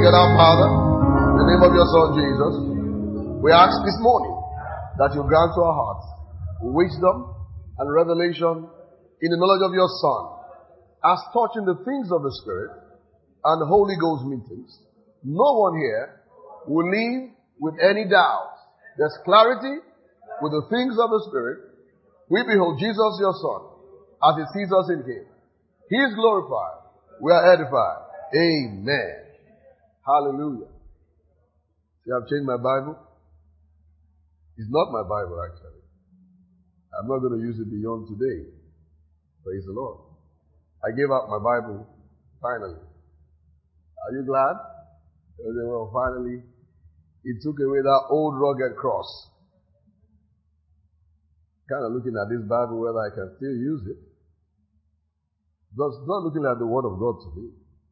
together, Father, in the name of your Son Jesus, we ask this morning that you grant to our hearts wisdom and revelation in the knowledge of your Son, as touching the things of the Spirit and Holy Ghost meetings. No one here will leave with any doubt. There's clarity with the things of the Spirit. We behold Jesus, your Son, as he sees us in him. He is glorified. We are edified. Amen. Hallelujah. See, I've changed my Bible. It's not my Bible, actually. I'm not going to use it beyond today. Praise the Lord. I gave up my Bible, finally. Are you glad? Well, finally, he took away that old rugged cross. Kind of looking at this Bible, whether I can still use it. Just not looking at the Word of God to me.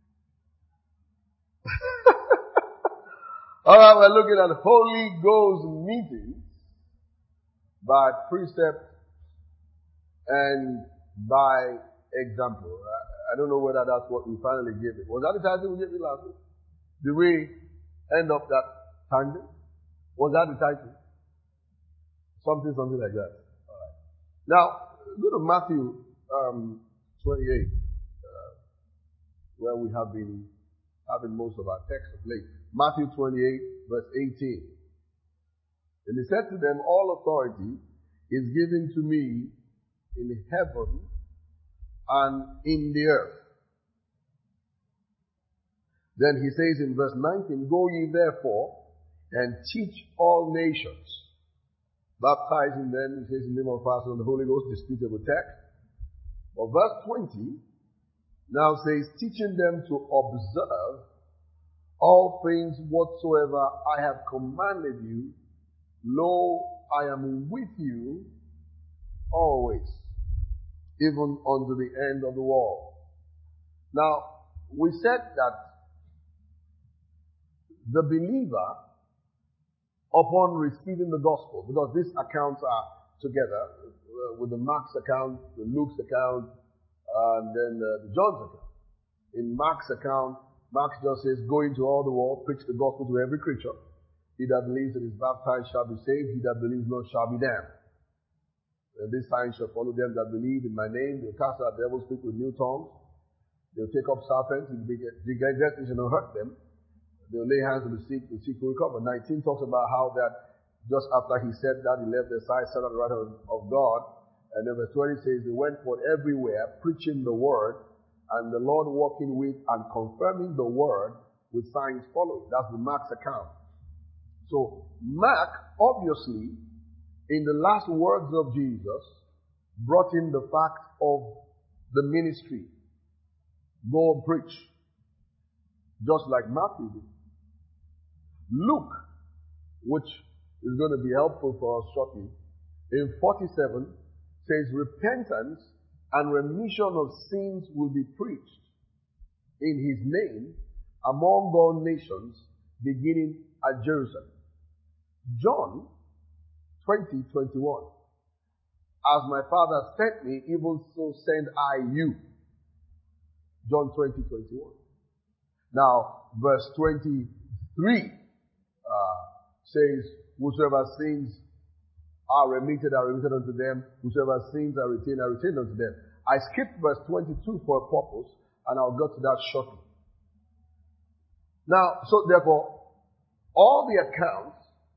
Alright, we're looking at Holy Ghost meetings by precept and by example. I don't know whether that's what we finally gave it. Was that the title we gave it last week? Did we end up that tangent? Was that the title? Something like that. Alright. Now, go to Matthew 28, where we have been having most of our text of late. Matthew 28, verse 18. And he said to them, all authority is given to me in heaven and in the earth. Then he says in verse 19, go ye therefore and teach all nations, baptizing them, he says in the name of the Father and the Holy Ghost, disputable text. But verse 20 now says, teaching them to observe all things whatsoever I have commanded you. Lo, I am with you always, even unto the end of the world. Now, we said that the believer, upon receiving the gospel, because these accounts are together with the Mark's account, the Luke's account, and then the John's account. In Mark's account, Mark just says, go into all the world, preach the gospel to every creature. He that believes and is baptized shall be saved. He that believes not shall be damned. And this sign shall follow them that believe in my name. They'll cast out devils, speak with new tongues. They'll take up serpents, and death shall not hurt them. They'll lay hands on the sick will recover. 19 talks about how that just after he said that, he left their side, sat on the right hand of God. And then verse 20 says, they went forth everywhere, preaching the word, and the Lord walking with and confirming the word with signs following. That's the Mark's account. So Mark, obviously, in the last words of Jesus, brought in the fact of the ministry. Go and preach. Just like Matthew did. Luke, which is going to be helpful for us shortly, in 47 says repentance and remission of sins will be preached in his name among all nations, beginning at Jerusalem. John 20:21. As my Father sent me, even so send I you. John 20:21. Now, verse 23 says, whosoever sins are remitted unto them. Whosoever sins are retained unto them. I skipped verse 22 for a purpose, and I'll go to that shortly. Now, so therefore, all the accounts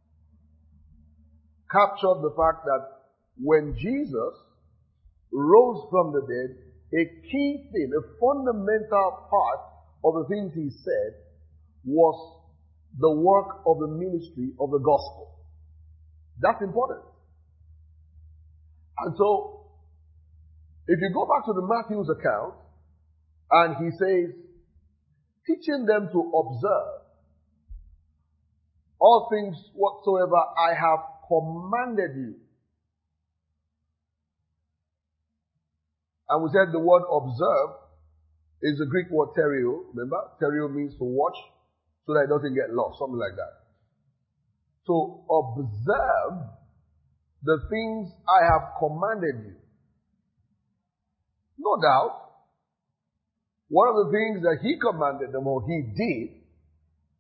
captured the fact that when Jesus rose from the dead, a key thing, a fundamental part of the things he said was the work of the ministry of the gospel. That's important. And so, if you go back to the Matthew's account, and he says, teaching them to observe all things whatsoever I have commanded you. And we said the word observe is the Greek word terio. Remember? Terio means to watch so that it doesn't get lost. Something like that. So observe the things I have commanded you. No doubt, one of the things that he commanded them or he did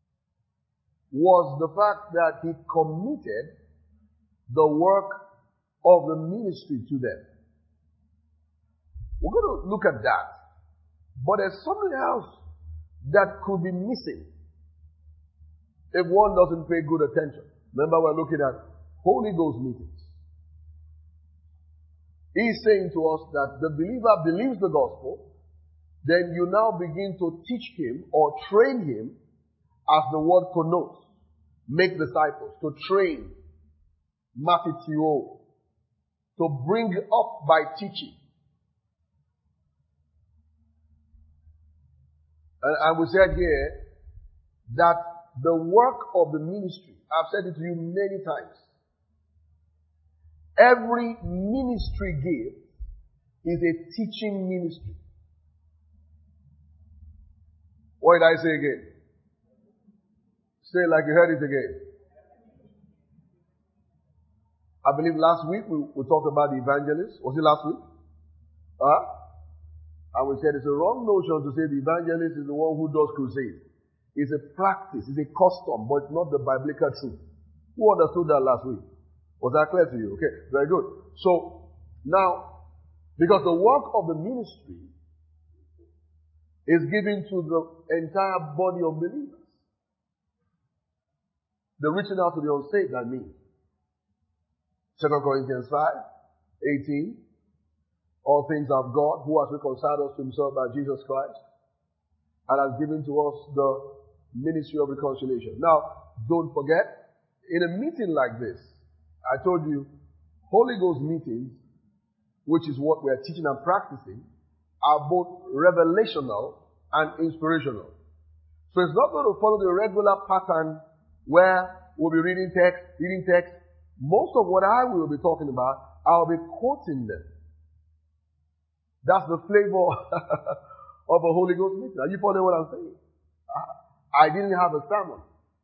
was the fact that he committed the work of the ministry to them. We're going to look at that. But there's something else that could be missing if one doesn't pay good attention. Remember, we're looking at Holy Ghost meetings. He's saying to us that the believer believes the gospel, then you now begin to teach him or train him as the word connotes. Make disciples, to train, matithio, to bring up by teaching. And we said here that the work of the ministry, I've said it to you many times, every ministry gift is a teaching ministry. What did I say again? Say it like you heard it again. I believe last week we talked about the evangelist. Was it last week? And we said it's a wrong notion to say the evangelist is the one who does crusades. It's a practice, it's a custom, but it's not the biblical truth. Who understood that last week? Was that clear to you? Okay, very good. So, now, because the work of the ministry is given to the entire body of believers. The reaching out to the unsaved, I mean. 2 Corinthians 5:18. All things of God, who has reconciled us to himself by Jesus Christ, and has given to us the ministry of reconciliation. Now, don't forget, in a meeting like this, I told you, Holy Ghost meetings, which is what we are teaching and practicing, are both revelational and inspirational. So it's not going to follow the regular pattern where we'll be reading text. Most of what I will be talking about, I'll be quoting them. That's the flavor of a Holy Ghost meeting. Are you following what I'm saying? I didn't have a sermon.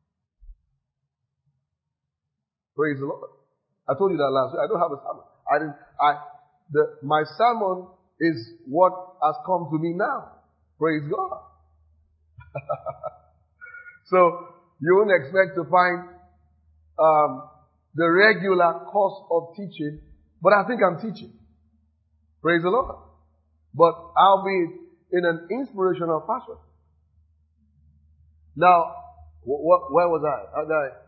Praise the Lord. I told you that last week. I don't have a sermon. My sermon is what has come to me now. Praise God. So, you won't expect to find the regular course of teaching, but I think I'm teaching. Praise the Lord. But I'll be in an inspirational fashion. Now, where was I?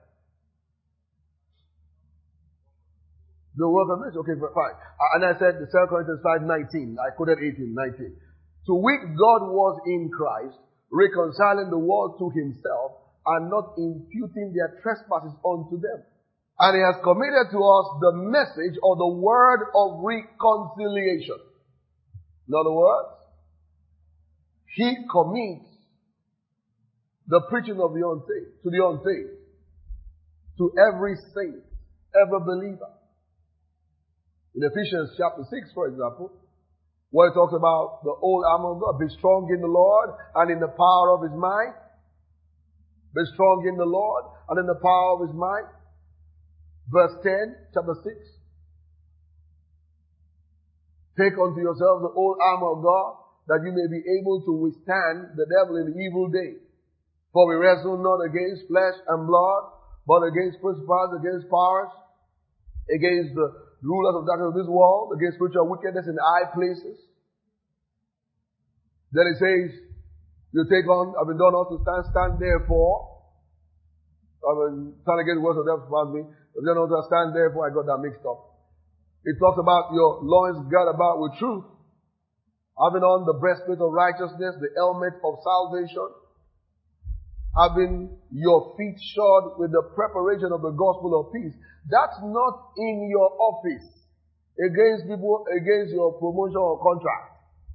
The work of ministry. Okay, fine. And I said, 2 Corinthians 5:19. I quoted 18:19. To which God was in Christ, reconciling the world to himself, and not imputing their trespasses unto them. And he has committed to us the message or the word of reconciliation. In other words, he commits the preaching of the unsaved, to every saint, every believer. In Ephesians chapter 6, for example, where it talks about the old armor of God, be strong in the Lord and in the power of his might. Be strong in the Lord and in the power of his might. Verse 10, chapter 6. Take unto yourselves the old armor of God, that you may be able to withstand the devil in the evil day. For we wrestle not against flesh and blood, but against principalities, against powers, against the rulers of darkness of this world, against spiritual wickedness in high places. Then it says, you take on, I've been done all to stand therefore. I've been trying to get the words of devil around me. If you don't know to stand therefore, I got that mixed up. It talks about your loins girt about with truth, having on the breastplate of righteousness, the helmet of salvation, having your feet shod with the preparation of the gospel of peace. That's not in your office against people, against your promotion or contract.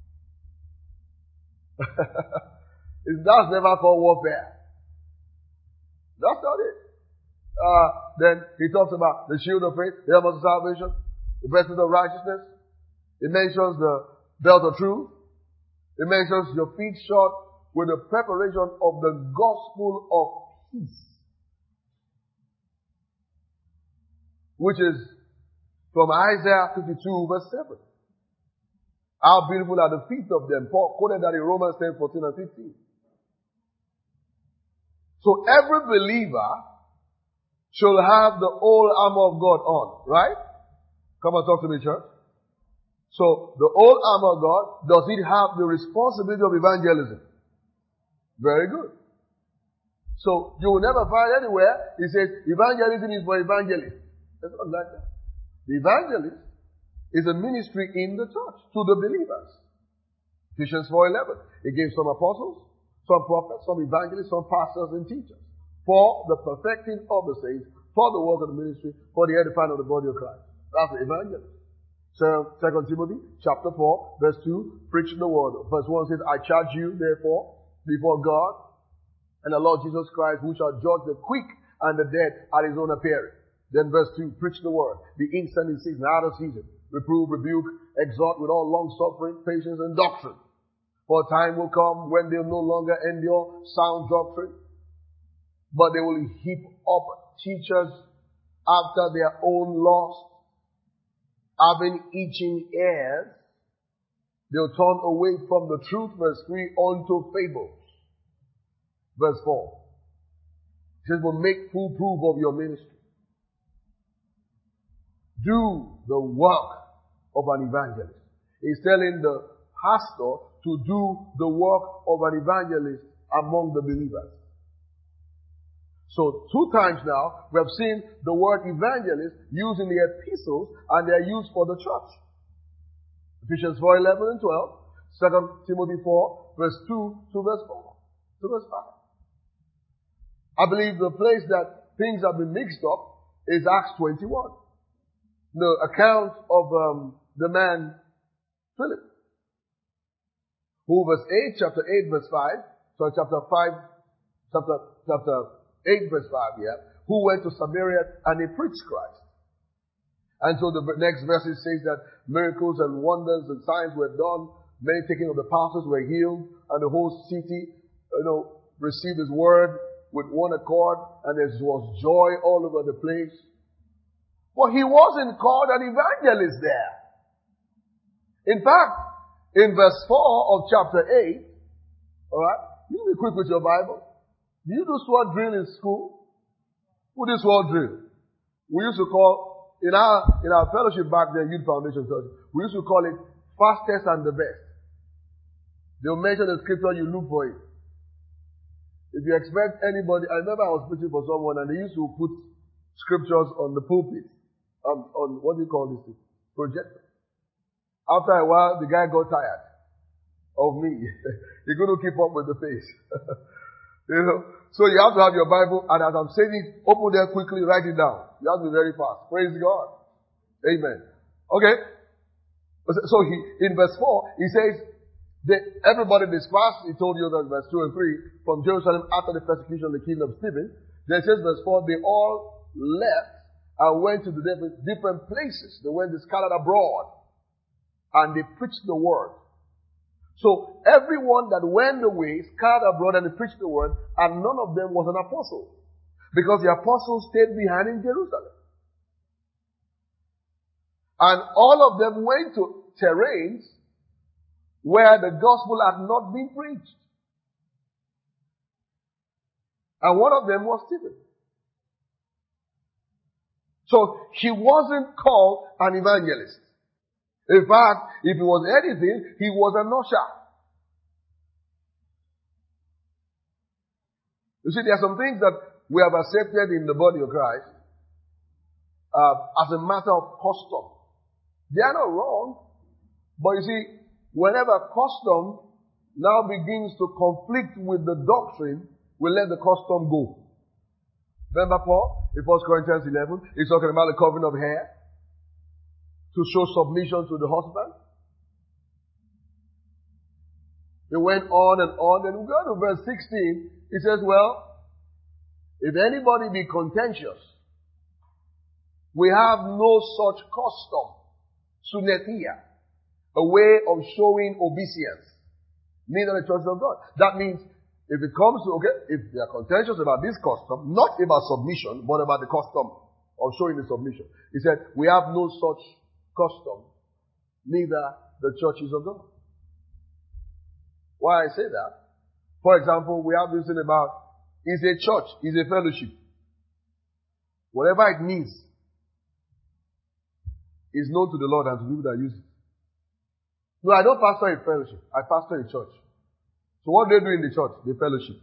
That's never called warfare. That's not it. Then he talks about the shield of faith, the helmet of salvation, the breastplate of righteousness. It mentions the belt of truth. It mentions your feet shod with the preparation of the gospel of peace, which is from Isaiah 52 verse 7. How beautiful are the feet of them. Paul quoted that in Romans 10:14 and 15. So every believer should have the whole armor of God on, right? Come and talk to me, church. So the whole armor of God, does it have the responsibility of evangelism? Very good. So you will never find anywhere it says evangelism is for evangelists. It's not like that. The evangelist is a ministry in the church to the believers. Ephesians 4:11. It gave some apostles, some prophets, some evangelists, some pastors and teachers for the perfecting of the saints, for the work of the ministry, for the edifying of the body of Christ. That's the evangelist. So 2 Timothy chapter 4 verse 2, preaching the word. Verse 1 says, I charge you therefore before God and the Lord Jesus Christ, who shall judge the quick and the dead at his own appearing. Then verse 2, preach the word. Be instant in season, out of season. Reprove, rebuke, exhort with all long suffering, patience, and doctrine. For a time will come when they will no longer endure sound doctrine, but they will heap up teachers after their own lust, having itching ears. They'll turn away from the truth, verse 3, unto fables. Verse 4. It says, will make full proof of your ministry. Do the work of an evangelist. He's telling the pastor to do the work of an evangelist among the believers. So 2 times now, we have seen the word evangelist used in the epistles, and they're used for the church. Ephesians 4:11 and 12, 2 Timothy 4, verse 2 to verse 4, to verse 5. I believe the place that things have been mixed up is Acts 21. The account of the man Philip, who chapter 8 verse 5, so chapter 8 verse 5, who went to Samaria and he preached Christ. And so the next verse says that miracles and wonders and signs were done, many taking of the apostles were healed, and the whole city, received his word with one accord, and there was joy all over the place. But he wasn't called an evangelist there. In fact, in verse 4 of chapter 8, alright, you be quick with your Bible. Do you do sword drill in school? Who did sword drill? We used to call, in our fellowship back then, Youth Foundation Church, we used to call it fastest and the best. They'll mention the scripture, you look for it. If you expect anybody, I remember I was preaching for someone and they used to put scriptures on the pulpit, on what do you call this thing? Projector. After a while, the guy got tired of me. He couldn't keep up with the pace. So you have to have your Bible, and as I'm saying it, open there quickly, write it down. You have to be very fast. Praise God. Amen. Okay. So in verse 4, he says, everybody dispersed, he told you that verse 2 and 3, from Jerusalem after the persecution of the kingdom of Stephen. Then it says verse 4, they all left and went to the different places. They went scattered abroad and they preached the word. So everyone that went away scattered abroad and they preached the word, and none of them was an apostle, because the apostles stayed behind in Jerusalem. And all of them went to terrains where the gospel had not been preached. And one of them was Stephen. So he wasn't called an evangelist. In fact, if he was anything, he was an usher. You see, there are some things that we have accepted in the body of Christ as a matter of custom. They are not wrong, but you see, whenever custom now begins to conflict with the doctrine, we let the custom go. Remember Paul in 1 Corinthians 11, he's talking about the covering of hair to show submission to the husband. It went on, and we go to verse 16. He says, well, if anybody be contentious, we have no such custom, sunetia, a way of showing obeisance, neither the church of God. That means, if it comes to, if they are contentious about this custom, not about submission, but about the custom of showing the submission. He said, we have no such custom, neither the churches of God. Why I say that? For example, we have this thing about is a church, is a fellowship. Whatever it means is known to the Lord and to people that use it. No, I don't pastor a fellowship. I pastor a church. So what do they do in the church? They fellowship.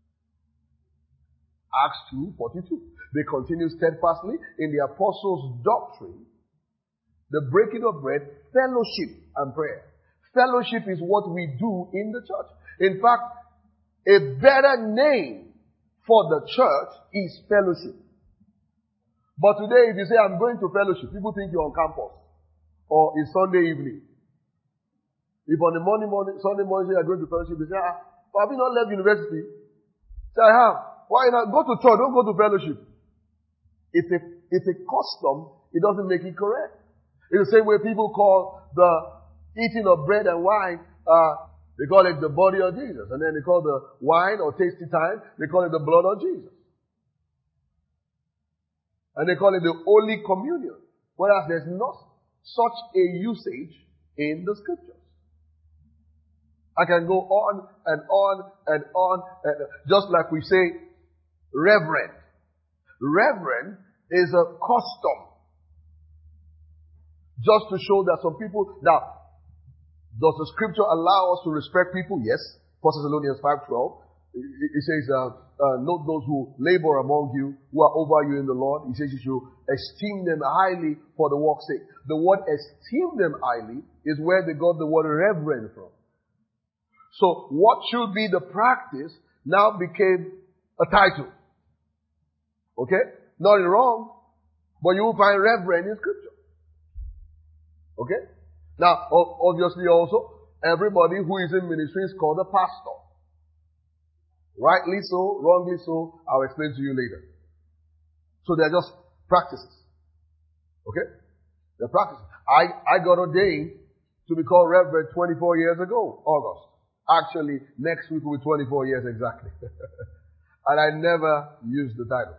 Acts 2:42. They continue steadfastly in the apostles' doctrine, the breaking of bread, fellowship, and prayer. Fellowship is what we do in the church. In fact, a better name for the church is fellowship. But today, if you say, I'm going to fellowship, people think you're on campus. Or it's Sunday evening. If on the Sunday morning you're going to fellowship, they say, have you not left university? Say, I have. Why not? Go to church, don't go to fellowship. It's a custom, it doesn't make it correct. It's the same way people call the eating of bread and wine, they call it the body of Jesus. And then they call the wine or tasty time, they call it the blood of Jesus. And they call it the Holy Communion. Whereas there's not such a usage in the scriptures. I can go on and on and on. Just like we say, reverend. Reverend is a custom. Just to show that some people... Now, does the scripture allow us to respect people? Yes. 1 Thessalonians 5:12. It says, note those who labor among you, who are over you in the Lord. He says you should esteem them highly for the work's sake. The word esteem them highly is where they got the word reverend from. So what should be the practice now became a title. Okay? Nothing wrong, but you will find reverend in scripture. Okay? Now, obviously also, everybody who is in ministry is called a pastor. Rightly so, wrongly so, I'll explain to you later. So they're just practices. Okay? They're practices. I got ordained to be called Reverend 24 years ago, August. Actually, next week will be 24 years exactly. And I never used the title.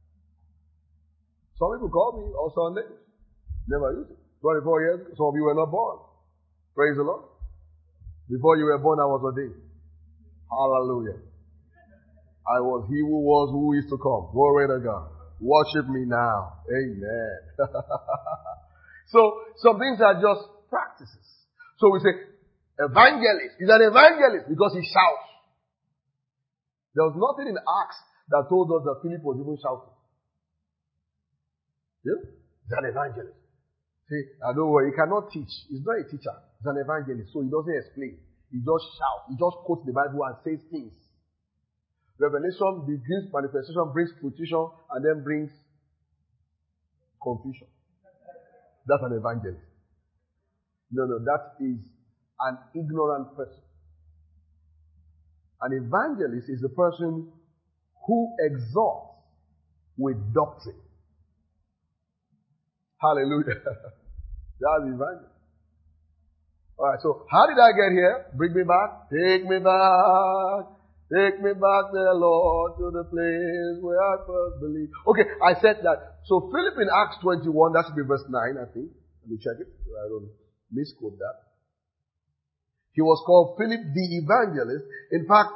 Some people call me on Sunday. Never used it. 24 years ago, some of you were not born. Praise the Lord. Before you were born, I was ordained. Hallelujah. I was he who was, who is to come. Glory to God. Worship me now. Amen. So, some things are just practices. So we say, evangelist. He's an evangelist because he shouts. There was nothing in Acts that told us that Philip was even shouting. Yeah? He's an evangelist. See, don't worry, he cannot teach. He's not a teacher. He's an evangelist, so he doesn't explain. He just shouts. He just quotes the Bible and says things. Revelation begins, manifestation brings fruition, and then brings confusion. That's an evangelist. No, that is an ignorant person. An evangelist is a person who exhorts with doctrine. Hallelujah. That's the evangelist. Alright, so how did I get here? Bring me back. Take me back. Take me back there, Lord, to the place where I first believed. Okay, I said that. So Philip in Acts 21, that should be verse 9, I think. Let me check it so I don't misquote that. He was called Philip the evangelist. In fact,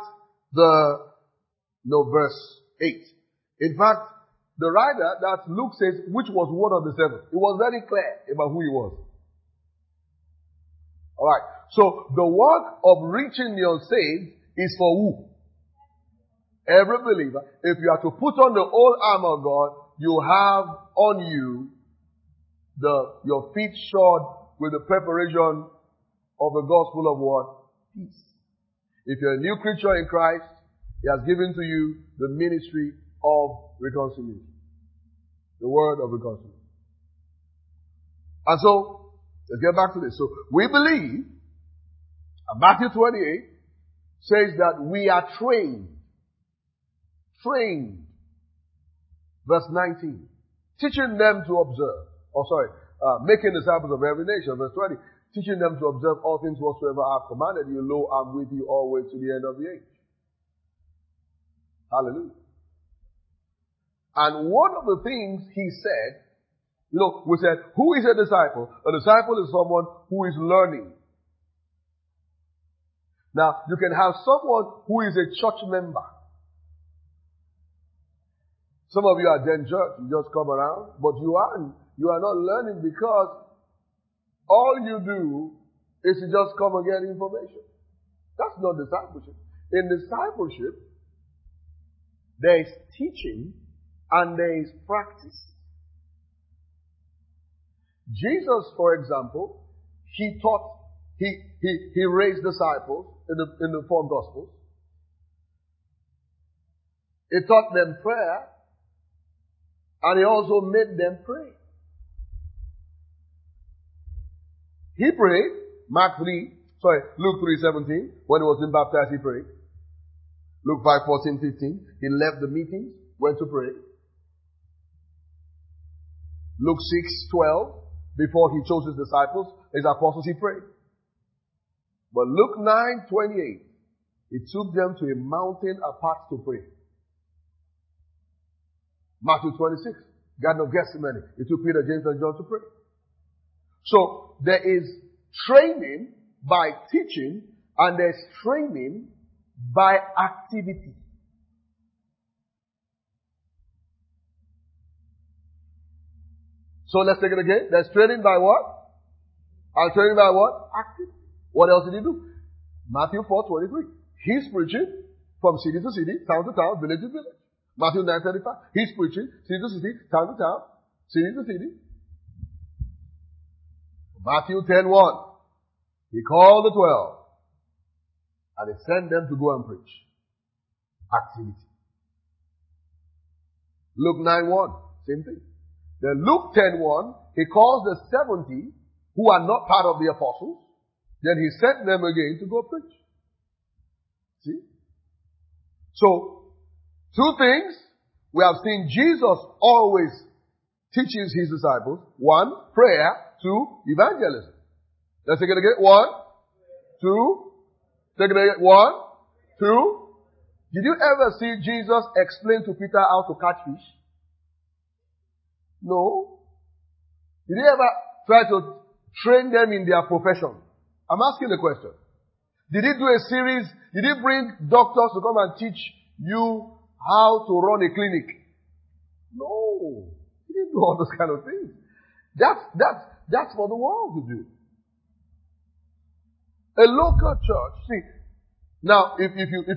verse 8. In fact, the writer that Luke says, which was one of the seven. It was very clear about who he was. Alright. So the work of reaching the unsaved is for who? Every believer. If you are to put on the whole armor of God, you have on you your feet shod with the preparation of the gospel of what? Peace. If you're a new creature in Christ, He has given to you the ministry of reconciliation. The word of reconciliation. And so, let's get back to this. So, we believe, and Matthew 28 says that we are trained. Trained. Verse 19. Teaching them to observe. Making disciples of every nation. Verse 20. Teaching them to observe all things whatsoever I have commanded you. Lo, I'm with you always to the end of the age. Hallelujah. And one of the things he said, we said, who is a disciple? A disciple is someone who is learning. Now, you can have someone who is a church member. Some of you are then church, you just come around, but you aren't. You are not learning because all you do is to just come and get information. That's not discipleship. In discipleship, there is teaching and there is practice. Jesus, for example, he taught, he raised disciples in the four Gospels. He taught them prayer and he also made them pray. He prayed, Luke 3:17, when he was being baptized, he prayed. Luke 5:14-15, he left the meetings, went to pray. Luke 6:12, before he chose his disciples, his apostles, he prayed. But Luke 9:28, he took them to a mountain apart to pray. Matthew 26, Garden of Gethsemane, he took Peter, James, and John to pray. So there is training by teaching and there's training by activity. So let's take it again. There's training by what? And training by what? Activity. What else did he do? Matthew 4:23. He's preaching from city to city, town to town, village to village. Matthew 9:35. He's preaching city to city, town to town, city to city. Matthew 10:1. He called the 12 and he sent them to go and preach. Activity. Luke 9:1. Same thing. Then Luke 10:1. He calls the 70 who are not part of the apostles. Then he sent them again to go preach. See? So, two things. We have seen Jesus always teaches his disciples. One, prayer. Two, evangelism. Let's take it again. One, two. Take it again. One, two. Did you ever see Jesus explain to Peter how to catch fish? No. Did he ever try to train them in their profession? I'm asking the question. Did he do a series? Did he bring doctors to come and teach you how to run a clinic? No. He didn't do all those kind of things. That's for the world to do. A local church. See, now if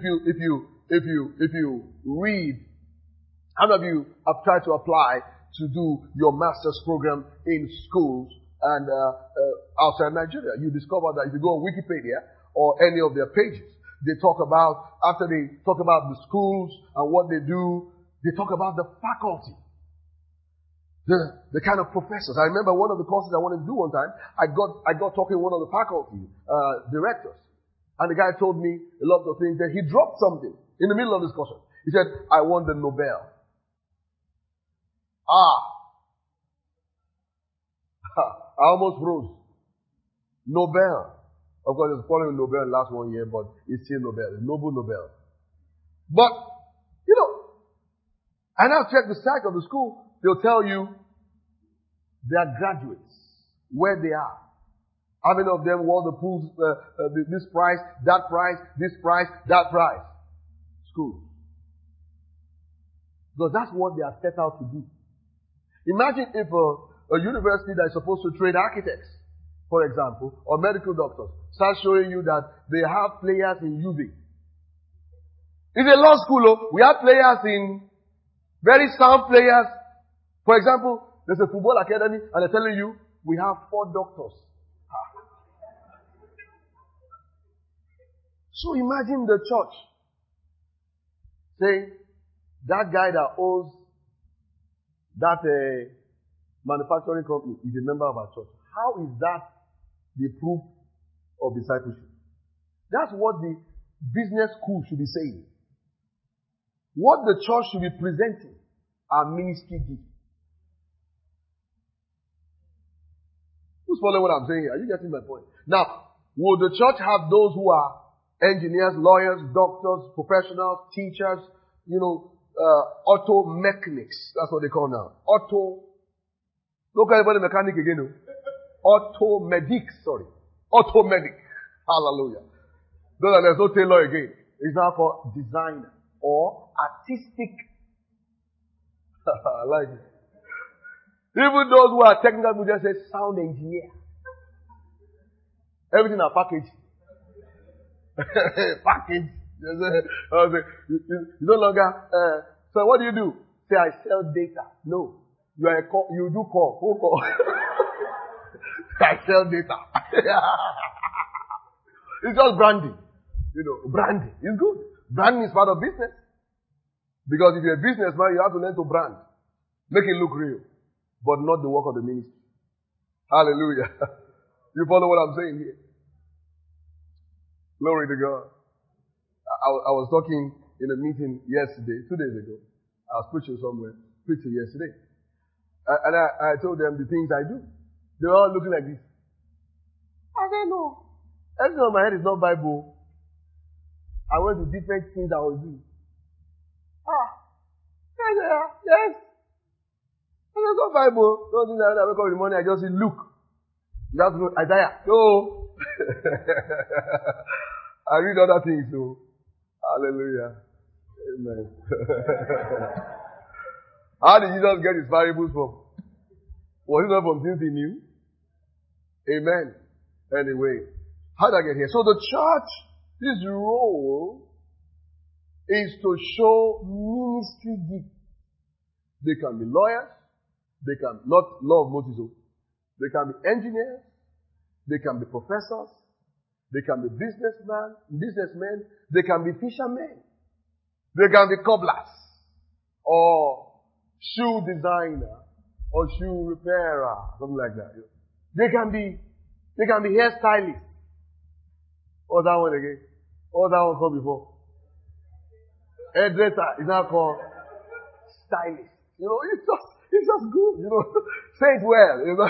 you read, how many of you have tried to apply to do your master's program in schools and outside Nigeria? You discover that if you go on Wikipedia or any of their pages, they talk about, after they talk about the schools and what they do, they talk about the faculty. The kind of professors. I remember one of the courses I wanted to do one time, I got talking to one of the faculty directors. And the guy told me a lot of things that he dropped something in the middle of the discussion. He said, I won the Nobel. I almost froze. Nobel. Of course, it's following Nobel last 1 year, but it's still Nobel. It's Noble Nobel. But, I now check the site of the school. They'll tell you their graduates, where they are. How many of them won the pools, this prize, that prize, this prize, that prize? School. Because that's what they are set out to do. Imagine if a university that is supposed to train architects, for example, or medical doctors, starts showing you that they have players in UV. It's a law school, we have players in very sound players. For example, there's a football academy and they're telling you, we have 4 doctors. So imagine the church saying, that guy that owns that manufacturing company is a member of our church. How is that the proof of discipleship? That's what the business school should be saying. What the church should be presenting are ministry gifts. Who's following what I'm saying here? Are you getting my point? Now, will the church have those who are engineers, lawyers, doctors, professionals, teachers, auto mechanics? That's what they call now. Don't call anybody mechanic again. Auto medic. Hallelujah. There's no tailor again. It's now called designer or artistic I like it. Even those who are technical people just say sound engineer. Everything are packaged. Package. You no longer, so what do? Say, I sell data. No. You are a call, you do call. Who call? I sell data. It's just branding. Branding is good. Branding is part of business. Because if you're a businessman, you have to learn to brand. Make it look real. But not the work of the ministry. Hallelujah. You follow what I'm saying here? Glory to God. I was talking in a meeting yesterday, 2 days ago. I was preaching yesterday. And I told them the things I do. They were all looking like this. I said, no. Everything on my head is not Bible. I went to different things I was doing. I said, yes. I said, not Bible. Don't think that I wake up in the morning, I just say, look. You have to know Isaiah. No. I read other things, so. Hallelujah. Amen. How did Jesus get his variables from? Was it not from things he knew? Amen. Anyway, how did I get here? So the church, this role is to show ministry gifts. They can be lawyers. They can, not law of Moses. They can be engineers. They can be professors. They can be businessmen. They can be fishermen. They can be cobblers. Or shoe designer. Or shoe repairer. Something like that. They can be hairstylists. What's that one again? What's that one called before? Hairdresser is now called stylist. It's just good, Say it well,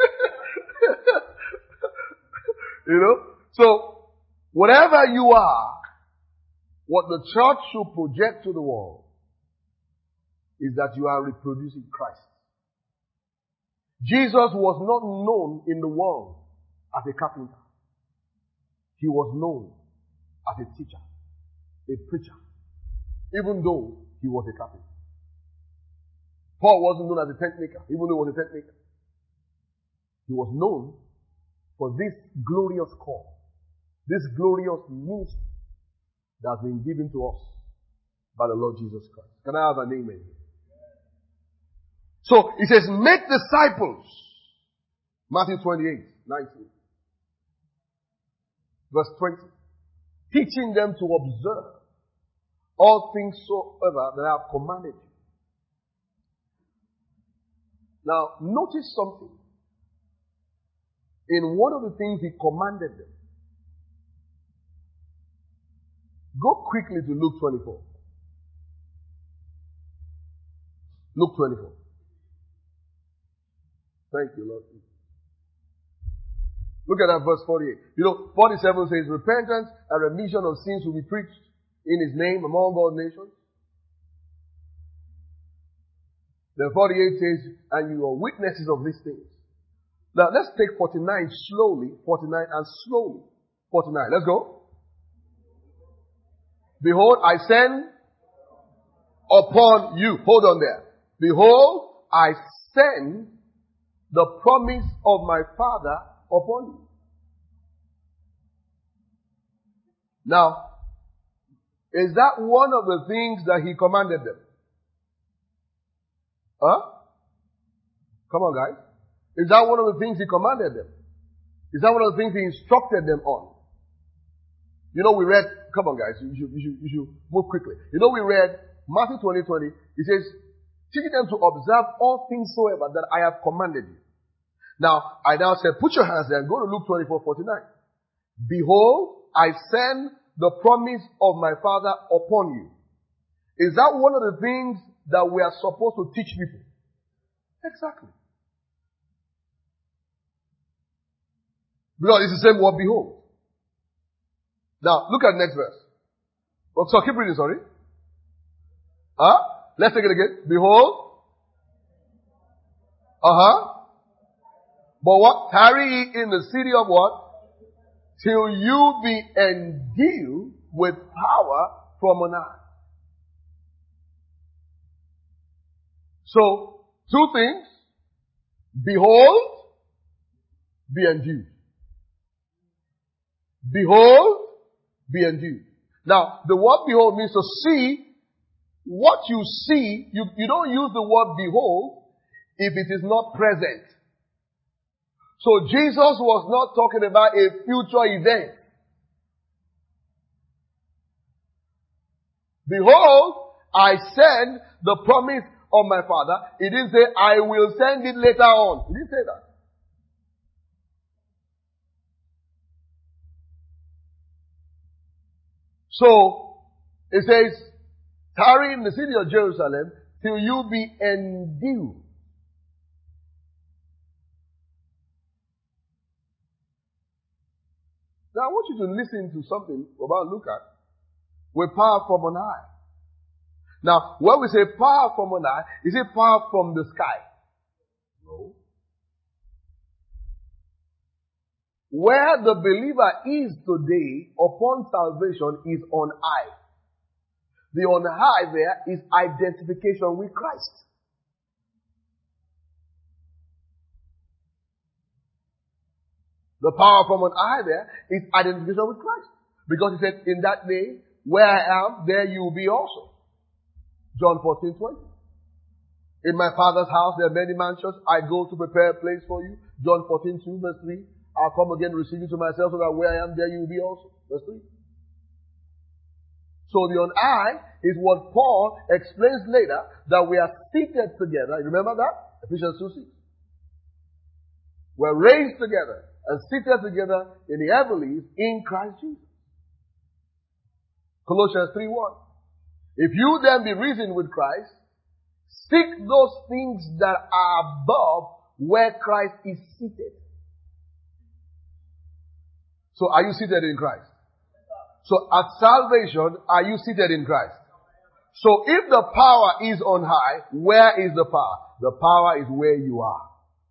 So, whatever you are, what the church should project to the world is that you are reproducing Christ. Jesus was not known in the world as a carpenter. He was known as a teacher, a preacher, even though he was a carpenter. Paul wasn't known as a tent maker, even though he was a tent maker. He was known for this glorious call, this glorious ministry that has been given to us by the Lord Jesus Christ. Can I have an amen? So, it says, make disciples. Matthew 28:19. Verse 20. Teaching them to observe all things soever that I have commanded you. Now, notice something. In one of the things he commanded them. Go quickly to Luke 24. Luke 24. Thank you, Lord. Look at that verse 48. 47 says, repentance and remission of sins will be preached in his name among all nations. Then 48 says, and you are witnesses of these things. Now, let's take 49 slowly. 49 and slowly. 49. Let's go. Behold, I send upon you. Hold on there. Behold, I send the promise of my Father upon you. Now, is that one of the things that he commanded them? Come on, guys. Is that one of the things he commanded them? Is that one of the things he instructed them on? We read, come on guys, you should move quickly. We read Matthew 20:20. It says, teaching them to observe all things soever that I have commanded you. Now, I now said, put your hands there and go to Luke 24:49. Behold, I send the promise of my Father upon you. Is that one of the things that we are supposed to teach people? Exactly. Because it's the same word, behold. Now, look at the next verse. So keep reading, sorry. Let's take it again. Behold. But what? Tarry in the city of what? Till you be endued with power from on high. So, two things. Behold, be endued. Behold, be endued. Now, the word behold means to see. What you see, you don't use the word behold if it is not present. So Jesus was not talking about a future event. Behold, I send the promise of my Father. He didn't say, I will send it later on. He didn't say that. So, it says, tarry in the city of Jerusalem till you be endued. Now I want you to listen to something about Luke with power from on high. Now, when we say power from on high, is it power from the sky? No. Where the believer is today upon salvation is on high. The on high there is identification with Christ. The power from on high there is identification with Christ. Because he said, in that day, where I am, there you will be also. John 14:20. In my Father's house there are many mansions. I go to prepare a place for you. John 14:2 verse 3. I'll come again, receive you to myself, so that where I am, there you will be also. Verse 3. So the on high is what Paul explains later, that we are seated together. You remember that? Ephesians 2:6. We're raised together and seated together in the heavenlies in Christ Jesus. Colossians 3:1. If you then be risen with Christ, seek those things that are above where Christ is seated. So are you seated in Christ? So at salvation, are you seated in Christ? So if the power is on high, where is the power? The power is where you are.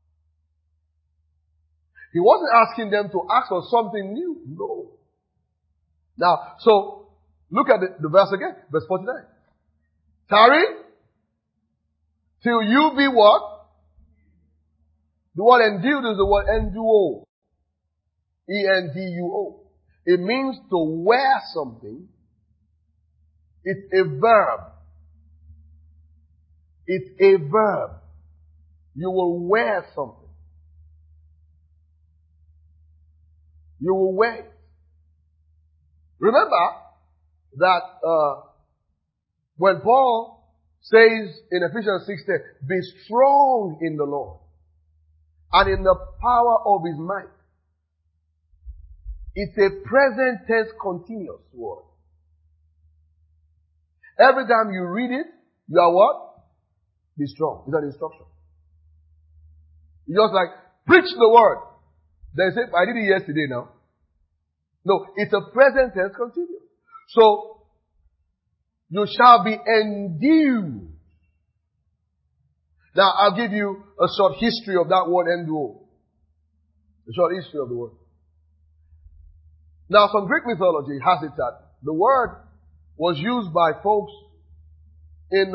He wasn't asking them to ask for something new. No. Now, so look at the verse again. Verse 49. Tarry till you be what? The word endued is the word enduo. E-N-D-U-O. It means to wear something. It's a verb. It's a verb. You will wear something. You will wear it. Remember that when Paul says in Ephesians 6:10, be strong in the Lord and in the power of his might. It's a present tense continuous word. Every time you read it, you are what? Be strong. It's an instruction. You just like, preach the word. They say, I did it yesterday now. No, it's a present tense continuous. So, you shall be endued. Now, I'll give you a short history of that word enduo. A short history of the word. Now, some Greek mythology has it that the word was used by folks in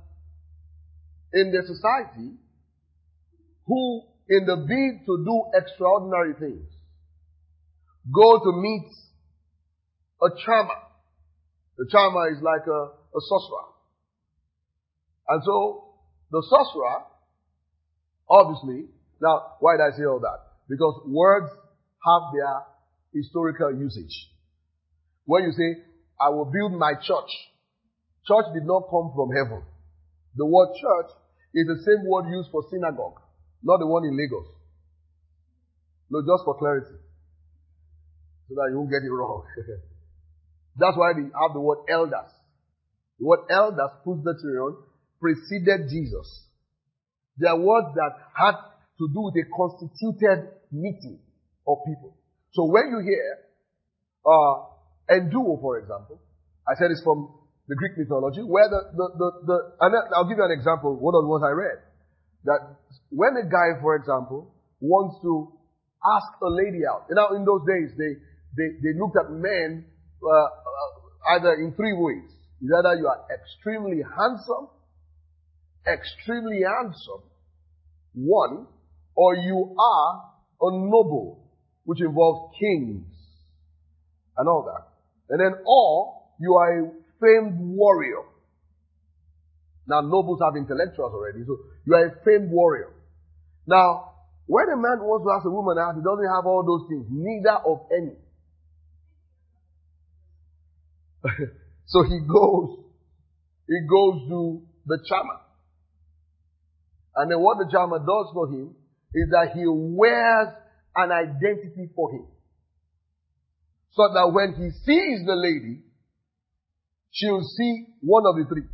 their society who, in the bid to do extraordinary things, go to meet a charmer. The charmer is like a sorcerer. And so, the sorcerer, obviously, now, why did I say all that? Because words have their historical usage. When you say, I will build my church, church did not come from heaven. The word church is the same word used for synagogue, not the one in Lagos. No, just for clarity. So that you won't get it wrong. That's why they have the word elders. The word elders, presbyterion, preceded Jesus. They are words that had to do with a constituted meeting of people. So when you hear enduo, for example, I said it's from the Greek mythology, where and I'll give you an example, one of the ones I read. That when a guy, for example, wants to ask a lady out, you know, in those days, they looked at men either in three ways. It's either you are extremely handsome, extremely handsome, one, or you are a noble, which involves kings and all that. And then, or you are a famed warrior. Now, nobles have intellectuals already, so you are a famed warrior. Now, when a man wants to ask a woman out, he doesn't have all those things, neither of any. So he goes to the charmer. And then what the charmer does for him is that he wears an identity for him. So that when he sees the lady, she'll see one of the three.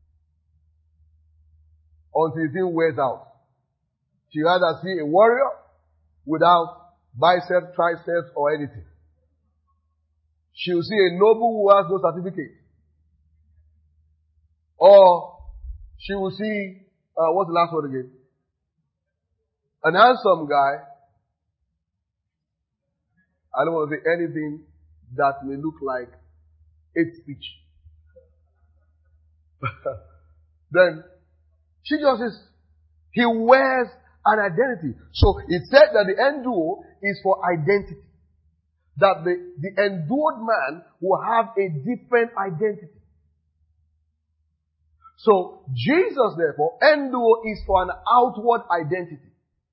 Until the thing wears out. She'll either see a warrior without biceps, triceps, or anything. She'll see a noble who has no certificate. Or she will see, what's the last word again? An handsome guy. I don't want to say anything that may look like hate speech. Then she just says, he wears an identity. So it said that the enduo is for identity. That the endued man will have a different identity. So Jesus, therefore, enduo is for an outward identity.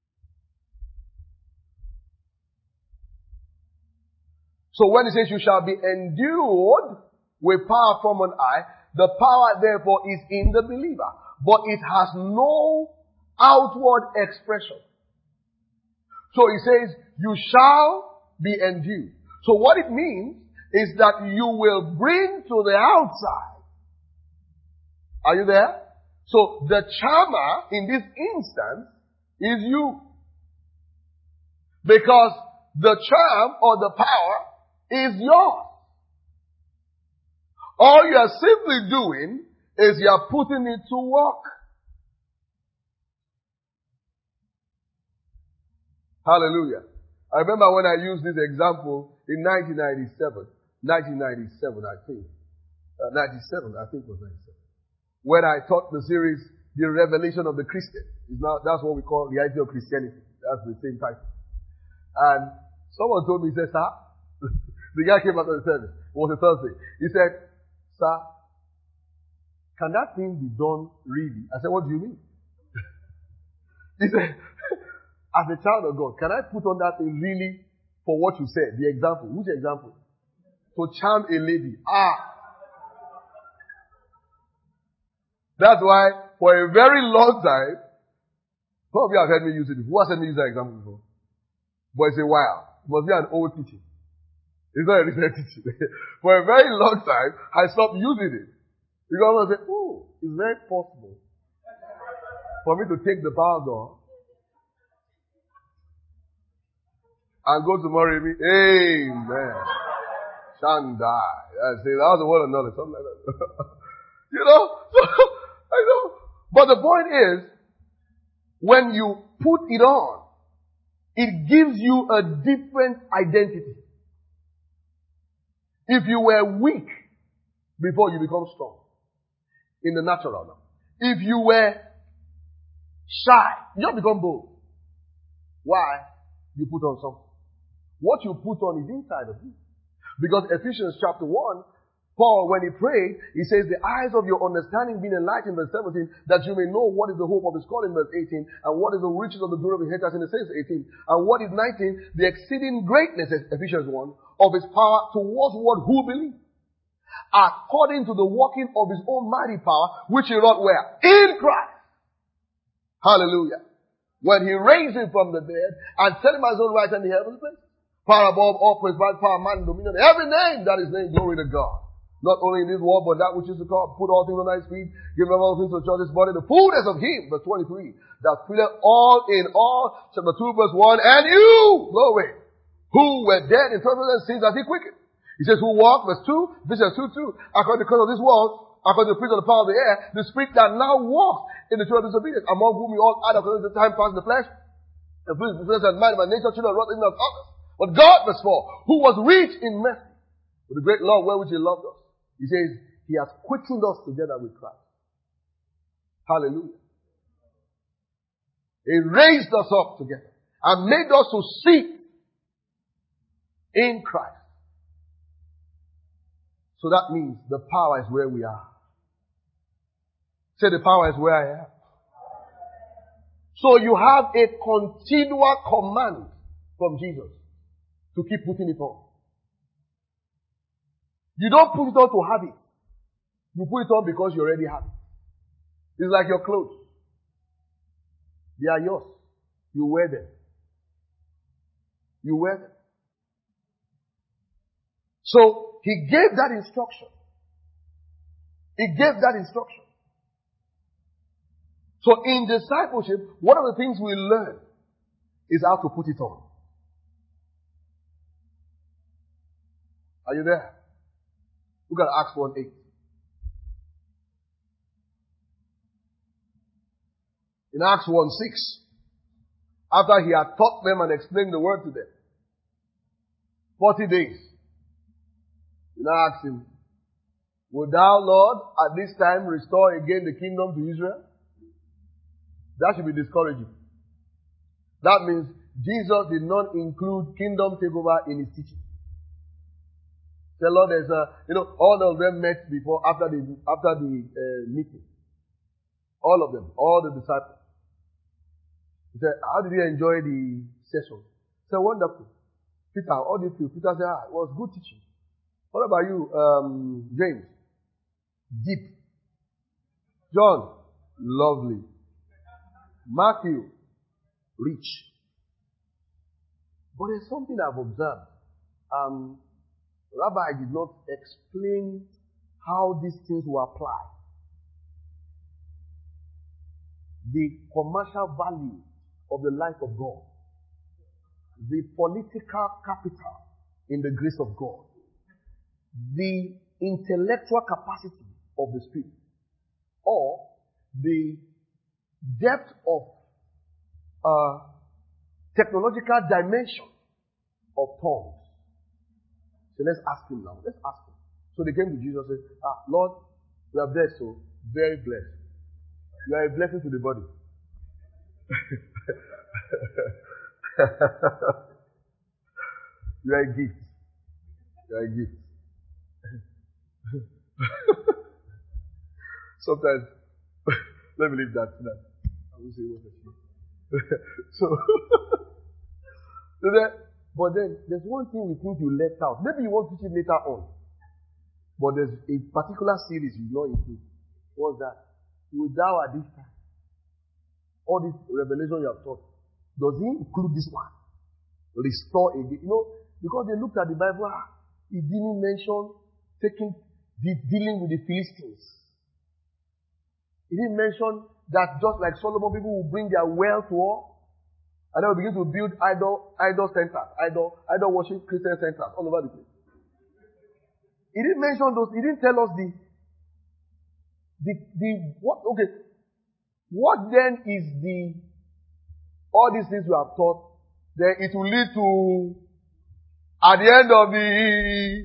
So when it says you shall be endued with power from on high, the power therefore is in the believer. But it has no outward expression. So it says you shall be endued. So what it means is that you will bring to the outside. Are you there? So the charmer in this instance is you. Because the charm or the power is yours. All you are simply doing is you are putting it to work. Hallelujah. I remember when I used this example in 1997, I think. 97, I think it was 97. When I taught the series, The Revelation of the Christian. That's what we call the idea of Christianity. That's the same title. And someone told me, he said, sir, the guy came after the service. It was a Thursday. He said, sir, can that thing be done really? I said, what do you mean? He said, as a child of God, can I put on that thing really for what you said? The example. Which example? To charm a lady. That's why, for a very long time, some of you have heard me use it before. Who has heard me use that example before? But it's a while. It must be an old teaching. It's not a recent teaching. For a very long time, I stopped using it. Because I said, oh, it's very possible for me to take the power of God and go to Morimi. Amen. Shandai. That was the word of knowledge. Something like that. You know? I know. But the point is, when you put it on, it gives you a different identity. If you were weak before you become strong, in the natural now. If you were shy, you don't become bold. Why? You put on something. What you put on is inside of you. Because Ephesians chapter 1, Paul, when he prayed, he says, the eyes of your understanding being enlightened, verse 17, that you may know what is the hope of his calling, verse 18, and what is the riches of the glory of his inheritance in the saints, 18, and what is 19, the exceeding greatness, Ephesians 1, of his power towards what who believe, according to the working of his own mighty power, which he wrought where? In Christ. Hallelujah. When he raised him from the dead and set him at his own right hand in the heavenly place. Power above all principality, power, man, and dominion. Every name that is named, glory to God. Not only in this world, but that which is to come. Put all things on his feet. Give him all things to church this body. The fullness of him, verse 23. That filleth all in all. Chapter 2, verse 1. And you, glory, who were dead in trespasses and sins, as he quickened. He says, who walk, verse 2, Ephesians 2, according to the curse of this world, according to the prince of the power of the air, the spirit that now walks in the children of disobedience, among whom we all add according to the time past in the flesh, the flesh and mind, by nature, children wrought in of others. But God, verse 4, who was rich in mercy, with the great love wherewith he loved us. He says, he has quickened us together with Christ. Hallelujah. He raised us up together and made us to sit in Christ. So that means the power is where we are. Say the power is where I am. So you have a continual command from Jesus to keep putting it on. You don't put it on to have it. You put it on because you already have it. It's like your clothes. They are yours. You wear them. You wear them. So, he gave that instruction. He gave that instruction. So in discipleship, one of the things we learn is how to put it on. Are you there? Look at Acts 1:8. In Acts 1:6, after he had taught them and explained the word to them, 40 days, he now asked him, would thou, Lord, at this time restore again the kingdom to Israel? That should be discouraging. That means Jesus did not include kingdom takeover in his teaching. The Lord, there's all of them met before, after the meeting. All of them, all the disciples. He said, how did you enjoy the session? He said, wonderful. Peter, how did you feel? Peter said, it was good teaching. What about you, James? Deep. John, lovely. Matthew, rich. But there's something I've observed. Rabbi did not explain how these things will apply. The commercial value of the life of God. The political capital in the grace of God. The intellectual capacity of the Spirit. Or the depth of technological dimension of tongues. So let's ask him now. Let's ask him. So they came to Jesus and said, Lord, we are blessed, so very blessed. You are a blessing to the body. You are a gift. You are a gift. Sometimes, let me leave that tonight. I will say what I say. But then, there's one thing we think you left out. Maybe you want to teach it later on. But there's a particular series you don't include. What's that? Would thou at this time? All this revelation you have taught. Does he include this one? Restore again. Because they looked at the Bible, it didn't mention dealing with the Philistines. It didn't mention that just like Solomon, people will bring their wealth to all. And they will begin to build idol centers, idol worship Christian centers all over the place. He didn't mention those. He didn't tell us what. Okay, what then is all these things we have taught? Then it will lead to at the end of the.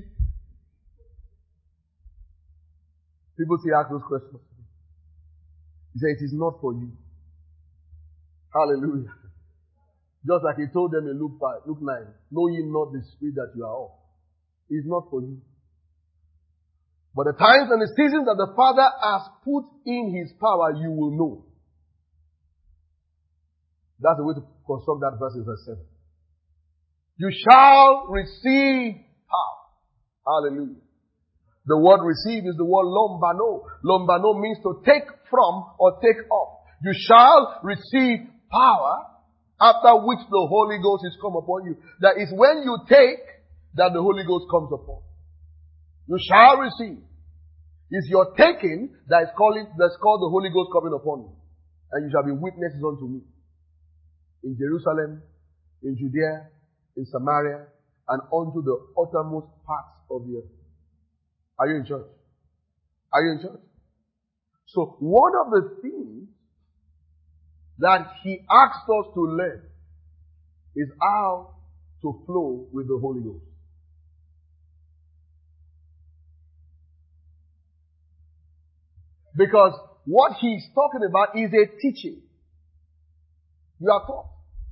People still ask those questions. He said, it is not for you. Hallelujah. Just like he told them in Luke 9, know ye not the spirit that you are of. It is not for you. But the times and the seasons that the Father has put in his power, you will know. That's the way to construct that verse in verse 7. You shall receive power. Hallelujah. The word receive is the word lombano. Lombano means to take from or take up. You shall receive power, after which the Holy Ghost is come upon you. That is when you take, that the Holy Ghost comes upon. You shall receive. It's your taking that's called the Holy Ghost coming upon you. And you shall be witnesses unto me. In Jerusalem, in Judea, in Samaria, and unto the uttermost parts of the earth. Are you in church? Are you in church? So one of the things that he asked us to learn is how to flow with the Holy Ghost. Because what he's talking about is a teaching. You are taught.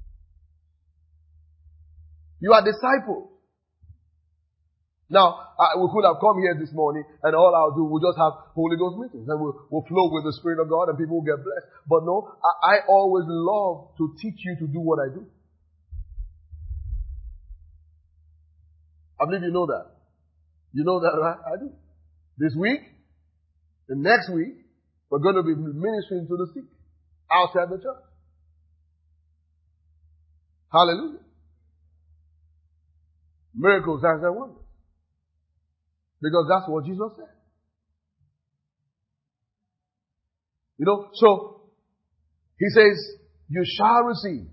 You are discipled. Now, we could have come here this morning and all I'll do, we'll just have Holy Ghost meetings and we'll flow with the Spirit of God and people will get blessed. But no, I always love to teach you to do what I do. I believe you know that. You know that, right? I do. This week, the next week, we're going to be ministering to the sick outside the church. Hallelujah. Miracles, signs and wonders. Because that's what Jesus said. You know, so he says, you shall receive.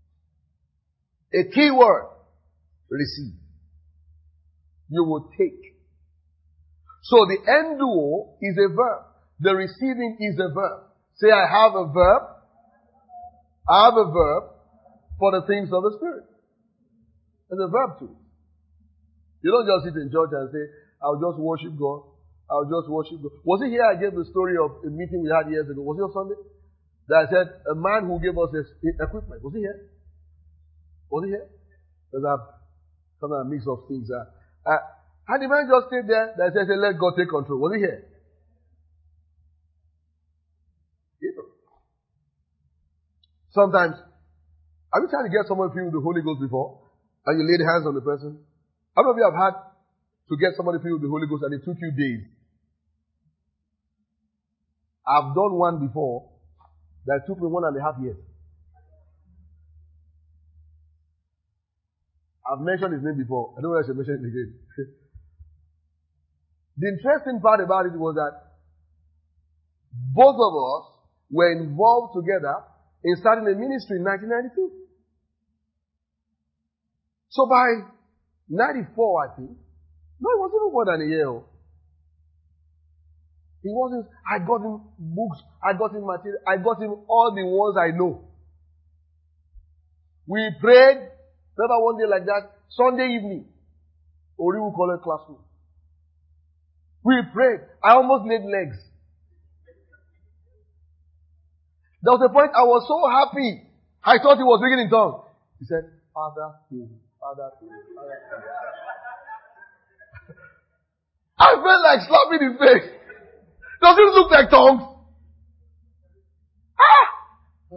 A key word, receive. You will take. So the enduo is a verb. The receiving is a verb. Say, I have a verb. I have a verb for the things of the Spirit. There's a verb too. You don't just sit in church and say, I'll just worship God. I'll just worship God. Was it here I gave the story of a meeting we had years ago? Was it on Sunday? That I said, a man who gave us equipment. Was he here? Was he here? Because I've come and mix of things. And the man just stayed there. That said, let God take control. Was he here? Sometimes, have you tried to get someone filled with the Holy Ghost before? And you laid hands on the person? How many of you have had to get somebody filled with the Holy Ghost and it took you days? I've done one before that took me 1.5 years. I've mentioned his name before. I don't know if I should mention it again. The interesting part about it was that both of us were involved together in starting a ministry in 1992. So by 94, I think, no, it wasn't even more than a year. He wasn't, I got him books, I got him material, I got him all the ones I know. We prayed, remember one day like that, Sunday evening, Oriwu College classroom. We prayed, I almost laid legs. There was a point I was so happy, I thought he was speaking in tongues. He said, Father, Father, Father. I felt like slapping his face. Does it look like tongues? Ah!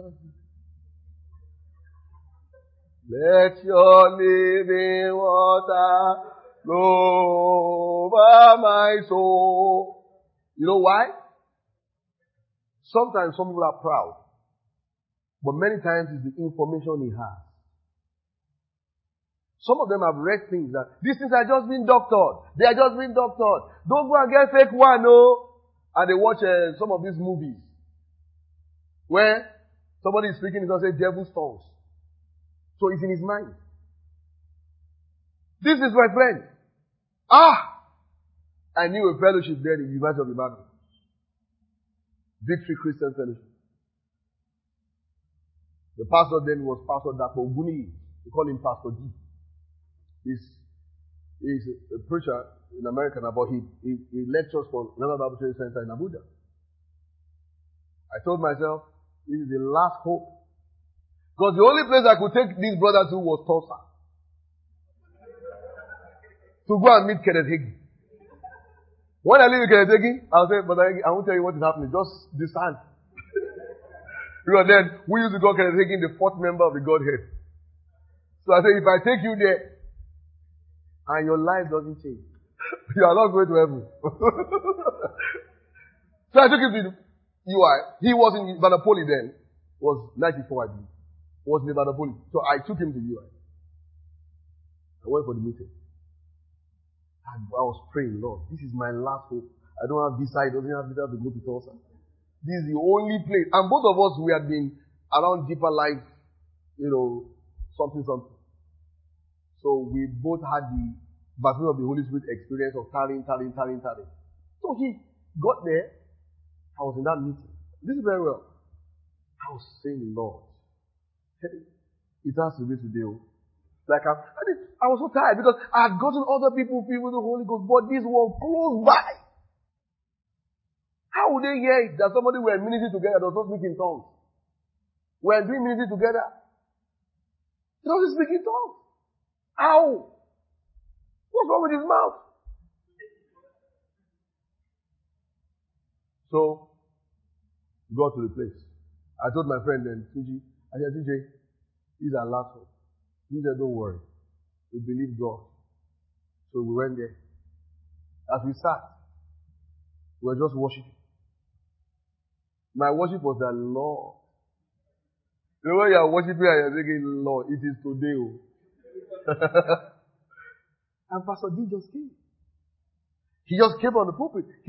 Let your living water flow over my soul. You know why? Sometimes some people are proud. But many times it's the information he has. Some of them have read things that these things are just being doctored. They are just being doctored. Don't go and get fake one, no. And they watch some of these movies where somebody is speaking, and say devil's tongues. So it's in his mind. This is my friend. I knew a fellowship there in the University of Ibadan. Victory Christian Fellowship. The pastor then was Pastor Dapo Oguni. We call him Pastor G. He's a preacher in America now, but he lectures for Rhema Bible Training Center in Abuja. I told myself, this is the last hope. Because the only place I could take these brothers to was Tulsa. To go and meet Kenneth Hagin. When I leave Kenneth Hagin, I'll say, but I won't tell you what is happening. Just this hand. Because then, we used to call Kenneth Hagin the fourth member of the Godhead. So I say, if I take you there, and your life doesn't change, you are not going to heaven. So I took him to UI. He was in Vanapoli then. Was 94, I believe. Was in Vanapoli. So I took him to UI. I went for the meeting. And I was praying, Lord, this is my last hope. I don't have visa. He doesn't have visa to go to Tulsa. This is the only place. And both of us, we had been around Deeper Life, something. So we both had the baptism of the Holy Spirit experience of tarrying. So he got there. I was in that meeting. This is very well. I was saying, Lord, it has to be today. I was so tired because I had gotten other people filled with the Holy Ghost, but this was close by. How would they hear it that somebody were ministering together that was not speaking in tongues? We're doing ministry together. He doesn't speak in tongues. How? What's wrong with his mouth? So, we got to the place. I told my friend then, Tuji, I said, TJ, these are last one. He said, don't worry. We believe God. So we went there. As we sat, we were just worshiping. My worship was the Lord. You know when you are worshiping and you're thinking, Lord, it is today. Oh. And Pastor D just came. He just came on the pulpit. He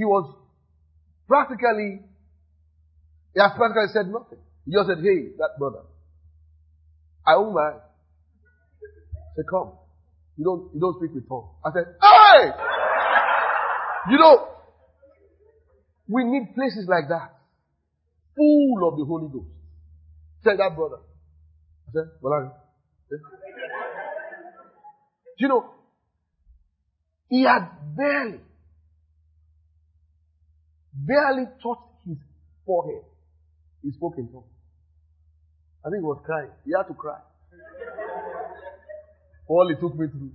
has practically said nothing. He just said, hey, that brother. I own my eyes. I said, come. You don't speak with tongues. I said, hey! We need places like that. Full of the Holy Ghost. Said that brother. I said, well, he had barely touched his forehead. He spoke in tongues. I think he was crying. He had to cry. All he took me through.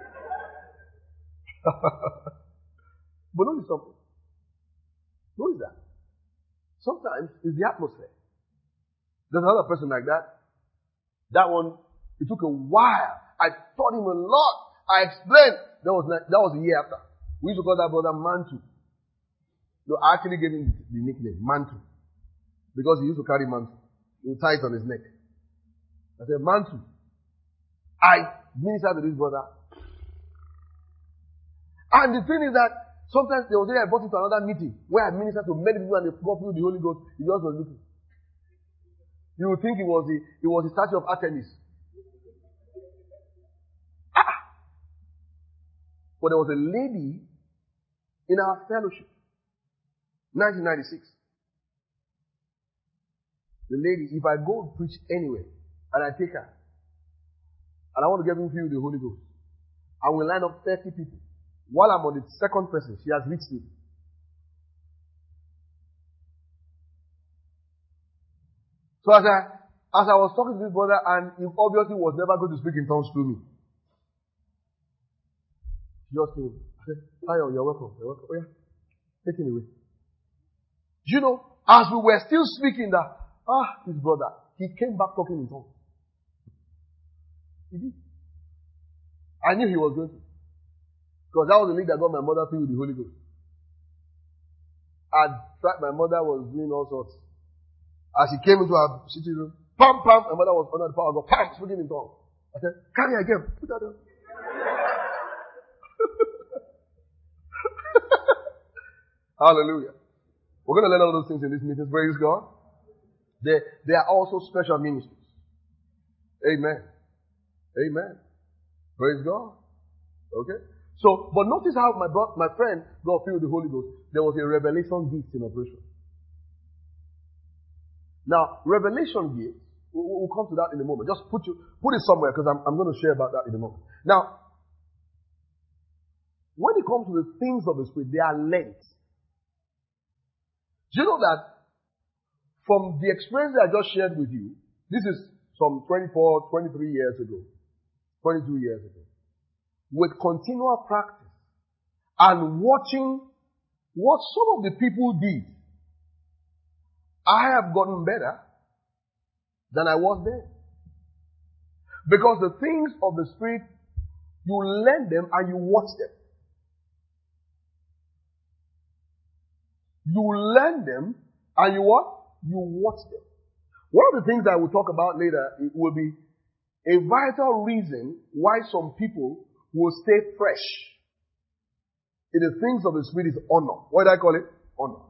But notice something. Notice that. Sometimes it's the atmosphere. There's another person like that. That one, it took a while. I taught him a lot. I explained. That was a year after. We used to call that brother Mantu. No, I actually gave him the nickname, Mantu. Because he used to carry Mantu. He would tie it on his neck. I said, Mantu. I ministered to this brother. And the thing is that sometimes there was a day I brought him to another meeting where I ministered to many people and they got through the Holy Ghost. He just was looking. You would think it was the statue of Artemis. But there was a lady in our fellowship, 1996. The lady, if I go preach anywhere and I take her, and I want to get people filled with the Holy Ghost, I will line up 30 people. While I'm on the second person, she has reached me. So as I was talking to this brother, and he obviously was never going to speak in tongues through me. She just came. I said, Tayo, you're welcome. You're welcome. Oh yeah. Take him away. As we were still speaking that, his brother, he came back talking in tongues. He did. I knew he was going to. Because that was the link that got my mother filled with the Holy Ghost. My mother was doing all sorts. As she came into our sitting room, pam, pam, my mother was under the power of God, pam, speaking in tongues. I said, carry again, put that down. Hallelujah. We're going to learn all those things in this meeting. Praise God. They are also special ministries. Amen. Amen. Praise God. Okay. So, but notice how my friend got filled with the Holy Ghost. There was a revelation gift in operation. Now, revelation gift, we'll come to that in a moment. Just put it somewhere because I'm going to share about that in a moment. Now, when it comes to the things of the Spirit, they are length. Do you know that from the experience that I just shared with you, this is some 24, 23 years ago, 22 years ago, with continual practice and watching what some of the people did, I have gotten better than I was then. Because the things of the Spirit, you learn them and you watch them. You learn them and you what? You watch them. One of the things I will talk about later, it will be a vital reason why some people will stay fresh in the things of the Spirit is honor. What did I call it? Honor.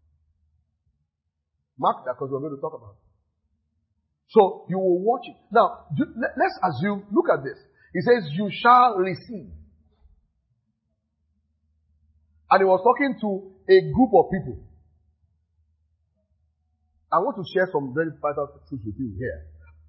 Mark that because we're going to talk about it. So you will watch it. Now, let's assume, look at this. He says, you shall receive. And he was talking to a group of people. I want to share some very vital truths with you here.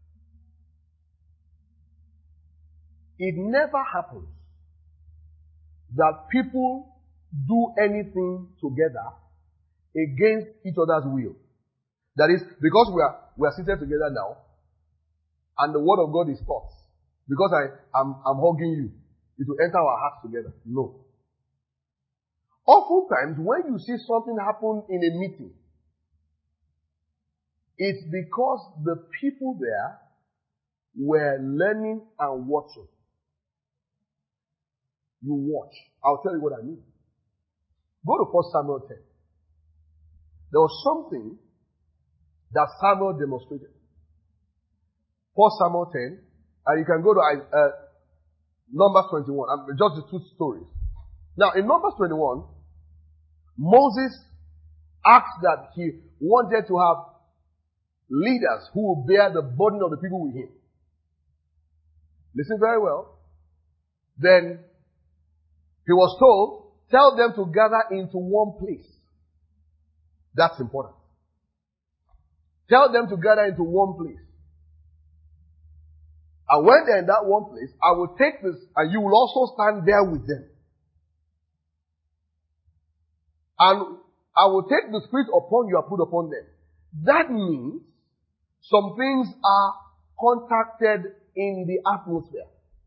It never happens that people do anything together against each other's will. That is, because we are seated together now, and the word of God is taught, because I'm hugging you, it will enter our hearts together. No. Oftentimes, when you see something happen in a meeting, it's because the people there were learning and watching. You watch. I'll tell you what I mean. Go to 1 Samuel 10. There was something that Samuel demonstrated. 1 Samuel 10, and you can go to Numbers 21. Just the two stories. Now, in Numbers 21, Moses asked that he wanted to have leaders who will bear the burden of the people with him. Listen very well. Then he was told, tell them to gather into one place. That's important. Tell them to gather into one place. And when they're in that one place, I will take this, and you will also stand there with them. And I will take the spirit upon you and put upon them. That means some things are contacted in the atmosphere.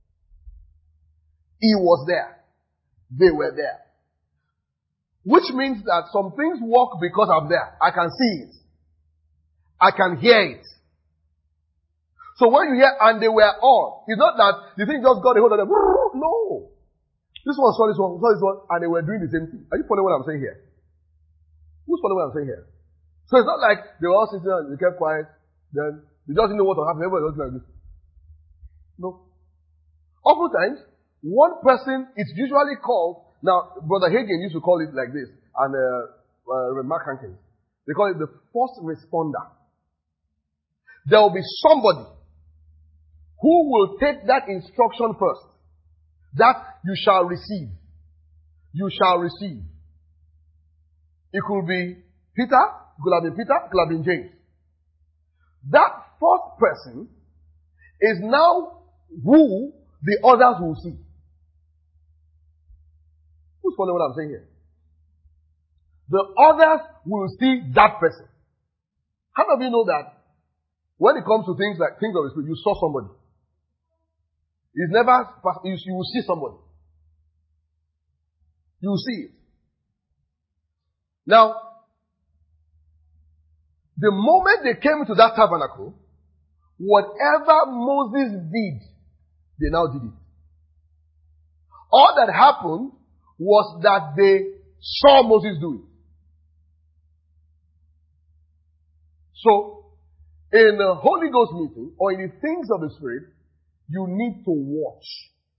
He was there. They were there. Which means that some things work because I'm there. I can see it. I can hear it. So when you hear, and they were all, it's not that the thing just got a hold of them. No. This one saw this one, and they were doing the same thing. Are you following what I'm saying here? Who's following what I'm saying here? So it's not like they were all sitting and they kept quiet, then they just didn't know what to happen. Everybody was like this. No. Oftentimes, one person is usually called, now, Brother Hagin used to call it like this, and Mark Hankins. They call it the first responder. There will be somebody who will take that instruction first. That you shall receive. You shall receive. It could be Peter, it could have been Peter, it could have been James. That first person is now who the others will see. Who's following what I'm saying here? The others will see that person. How many of you know that when it comes to things like things of the Spirit, you saw somebody? It's never, you will see somebody. You will see it. Now, the moment they came into that tabernacle, whatever Moses did, they now did it. All that happened was that they saw Moses do it. So, in a Holy Ghost meeting, or in the things of the Spirit, you need to watch.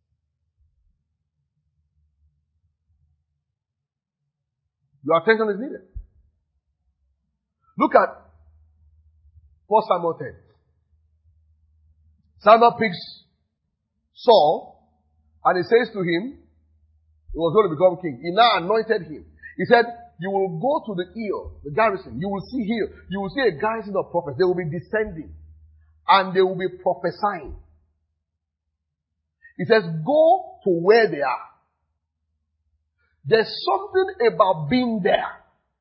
Your attention is needed. Look at 1 Samuel 10. Samuel picks Saul, and he says to him, he was going to become king. He now anointed him. He said, you will go to the hill, the garrison. You will see here, you will see a garrison of prophets. They will be descending, and they will be prophesying. He says, go to where they are. There's something about being there.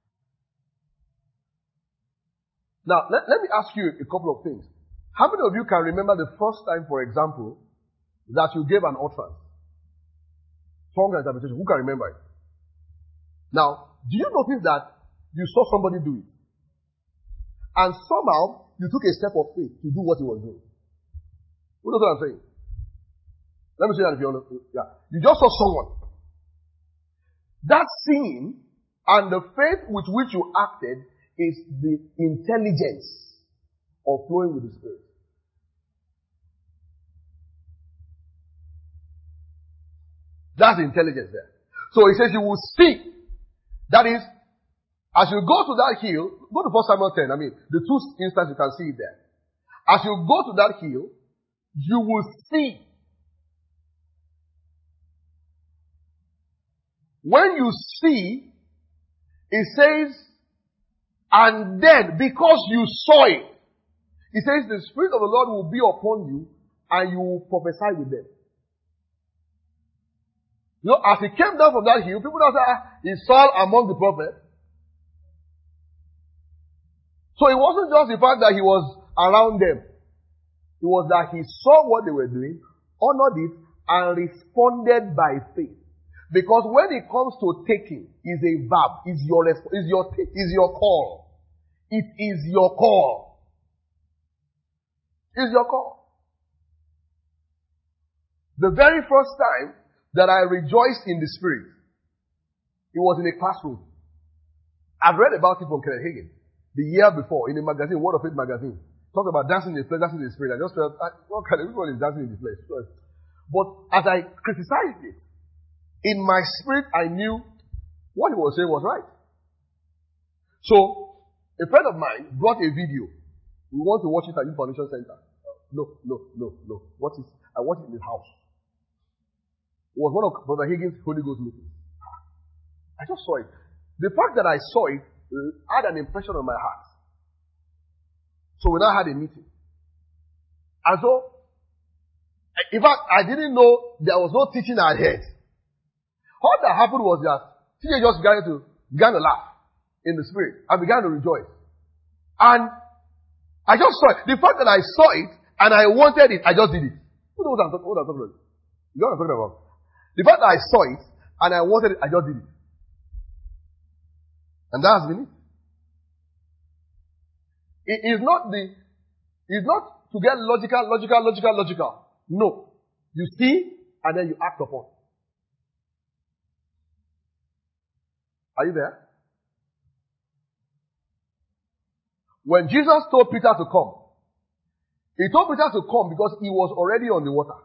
Now, let me ask you a couple of things. How many of you can remember the first time, for example, that you gave an utterance? Tongue interpretation. Who can remember it? Now, do you notice that you saw somebody do it? And somehow, you took a step of faith to do what he was doing. Who knows what I'm saying? Let me say that if you understand. Yeah. You just saw someone. That seeing and the faith with which you acted is the intelligence of flowing with the Spirit. That's the intelligence there. So he says you will see. That is, as you go to that hill, go to 1 Samuel 10. I mean, the two instances you can see it there. As you go to that hill, you will see. When you see, it says, and then, because you saw it, it says the Spirit of the Lord will be upon you and you will prophesy with them. You know, as he came down from that hill, people now say, is Saul among the prophets? So it wasn't just the fact that he was around them. It was that he saw what they were doing, honored it, and responded by faith. Because when it comes to taking, is a verb, is your call. It is your call. It's your call. The very first time that I rejoiced in the Spirit, it was in a classroom. I've read about it from Kenneth Hagin the year before in a magazine, Word of Faith magazine. Talk about dancing in the flesh, dancing in the Spirit. I just felt, everyone is dancing in the flesh. But as I criticized it, in my spirit, I knew what he was saying was right. So, a friend of mine brought a video. We want to watch it at Youth Foundation Center. No. I watched it in his house. It was one of Brother Higgins' Holy Ghost meetings. I just saw it. The fact that I saw it had an impression on my heart. So we now had a meeting. And so, in fact, I didn't know there was no teaching I had heard. What that happened was that TJ just began to laugh in the spirit and began to rejoice. And I just saw it. The fact that I saw it and I wanted it, I just did it. Who knows what I'm talking about? You know what I'm talking about? The fact that I saw it and I wanted it, I just did it. And that has been it. It is not to get logical. No. You see and then you act upon. Are you there? When Jesus told Peter to come, he told Peter to come because he was already on the water.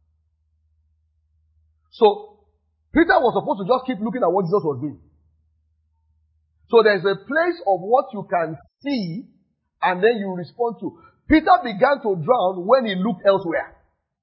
So, Peter was supposed to just keep looking at what Jesus was doing. So there's a place of what you can see and then you respond to. Peter began to drown when he looked elsewhere.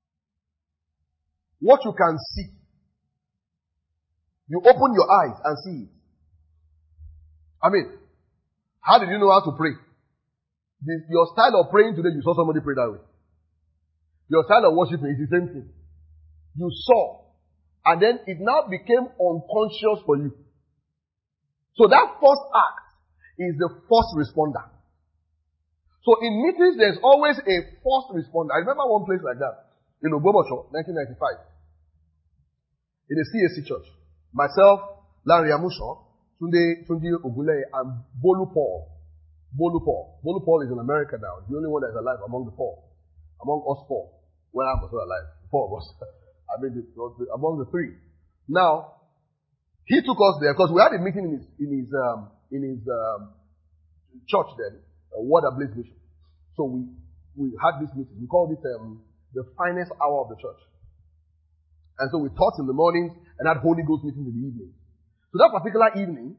What you can see. You open your eyes and see it. I mean, how did you know how to pray? Your style of praying today, you saw somebody pray that way. Your style of worshiping is the same thing. You saw, and then it now became unconscious for you. So that first act is the first responder. So in meetings, there's always a first responder. I remember one place like that, in Ogbomosho, 1995. In a CAC church. Myself, Larry Amusho, Tunde Ogule, and Bolu Paul. Bolu Paul is in America now. The only one that's alive among the four. Among us four. Well, I'm also alive. Four of us. I mean, among the three. Now, he took us there because we had a meeting in his church then, Word Ablaze Mission. So we had this meeting. We called it the finest hour of the church. And so we taught in the mornings and had Holy Ghost meetings in the evening. So that particular evening,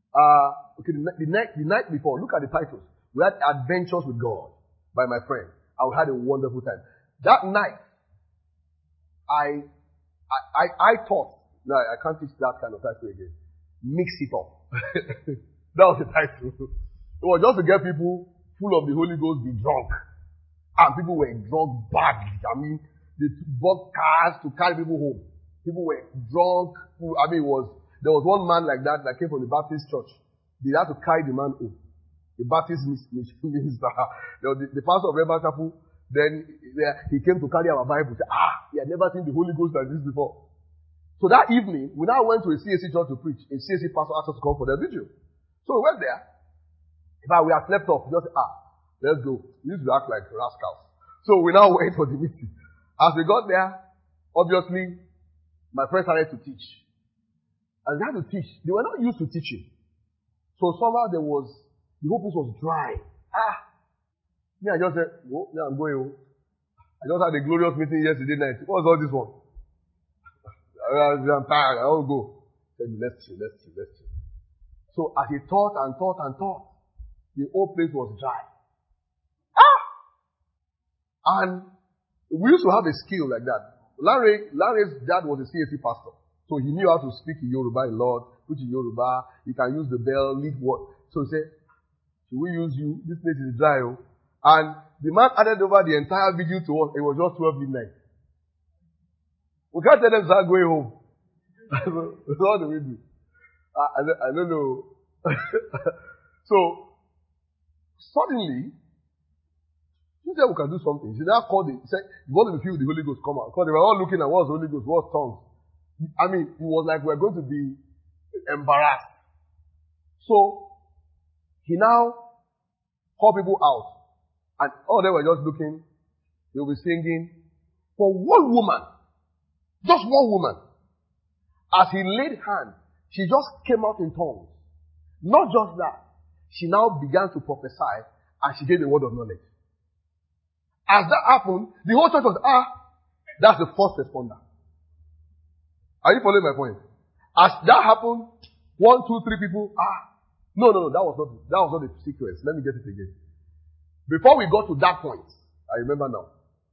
the night before, look at the titles. We had Adventures with God by my friend. I had a wonderful time. That night, I thought, no, I can't teach that kind of title again. Mix it up. That was the title. It was just to get people full of the Holy Ghost, be drunk. And people were drunk badly. I mean, they bought cars to carry people home. People were drunk. I mean, there was one man like that came from the Baptist church. They had to carry the man home. The Baptist minister. The pastor of Rebel Chapel, then he came to carry our Bible. He said, he had never seen the Holy Ghost like this before. So that evening, we now went to a CAC church to preach. A CAC pastor asked us to come for their video. So we went there. In fact, we had slept off. We just said, let's go. We used to act like rascals. So we now wait for the meeting. As we got there, obviously, my friend started to teach. And they had to teach. They were not used to teaching. So somehow the whole place was dry. Me, I just said, I'm going home. I just had a glorious meeting yesterday night. What was all this one? I'm tired. I won't go. I said, let's chill. So as he thought, the whole place was dry. And we used to have a skill like that. Larry's dad was a CAC pastor. So he knew how to speak in Yoruba a lot, preach in Yoruba. He can use the bell, lead what. So he said, should we use you? This place is dry. And the man added over the entire video to us. It was just 12 midnight. We can't tell them to start going home. So what do we do? I don't know. Suddenly, he said we can do something. She now called it. He said, you want to feel the Holy Ghost come out. Because they were all looking at what's Holy Ghost, what's tongues. I mean, it was like we're going to be embarrassed. So, he now called people out. And all they were just looking. They will be singing. For one woman, just one woman, as he laid hands, she just came out in tongues. Not just that. She now began to prophesy and she gave the word of knowledge. As that happened, the whole church was, that's the first responder. Are you following my point? As that happened, 1, 2, 3 people, no, that was not the sequence. Let me get it again. Before we got to that point, I remember now.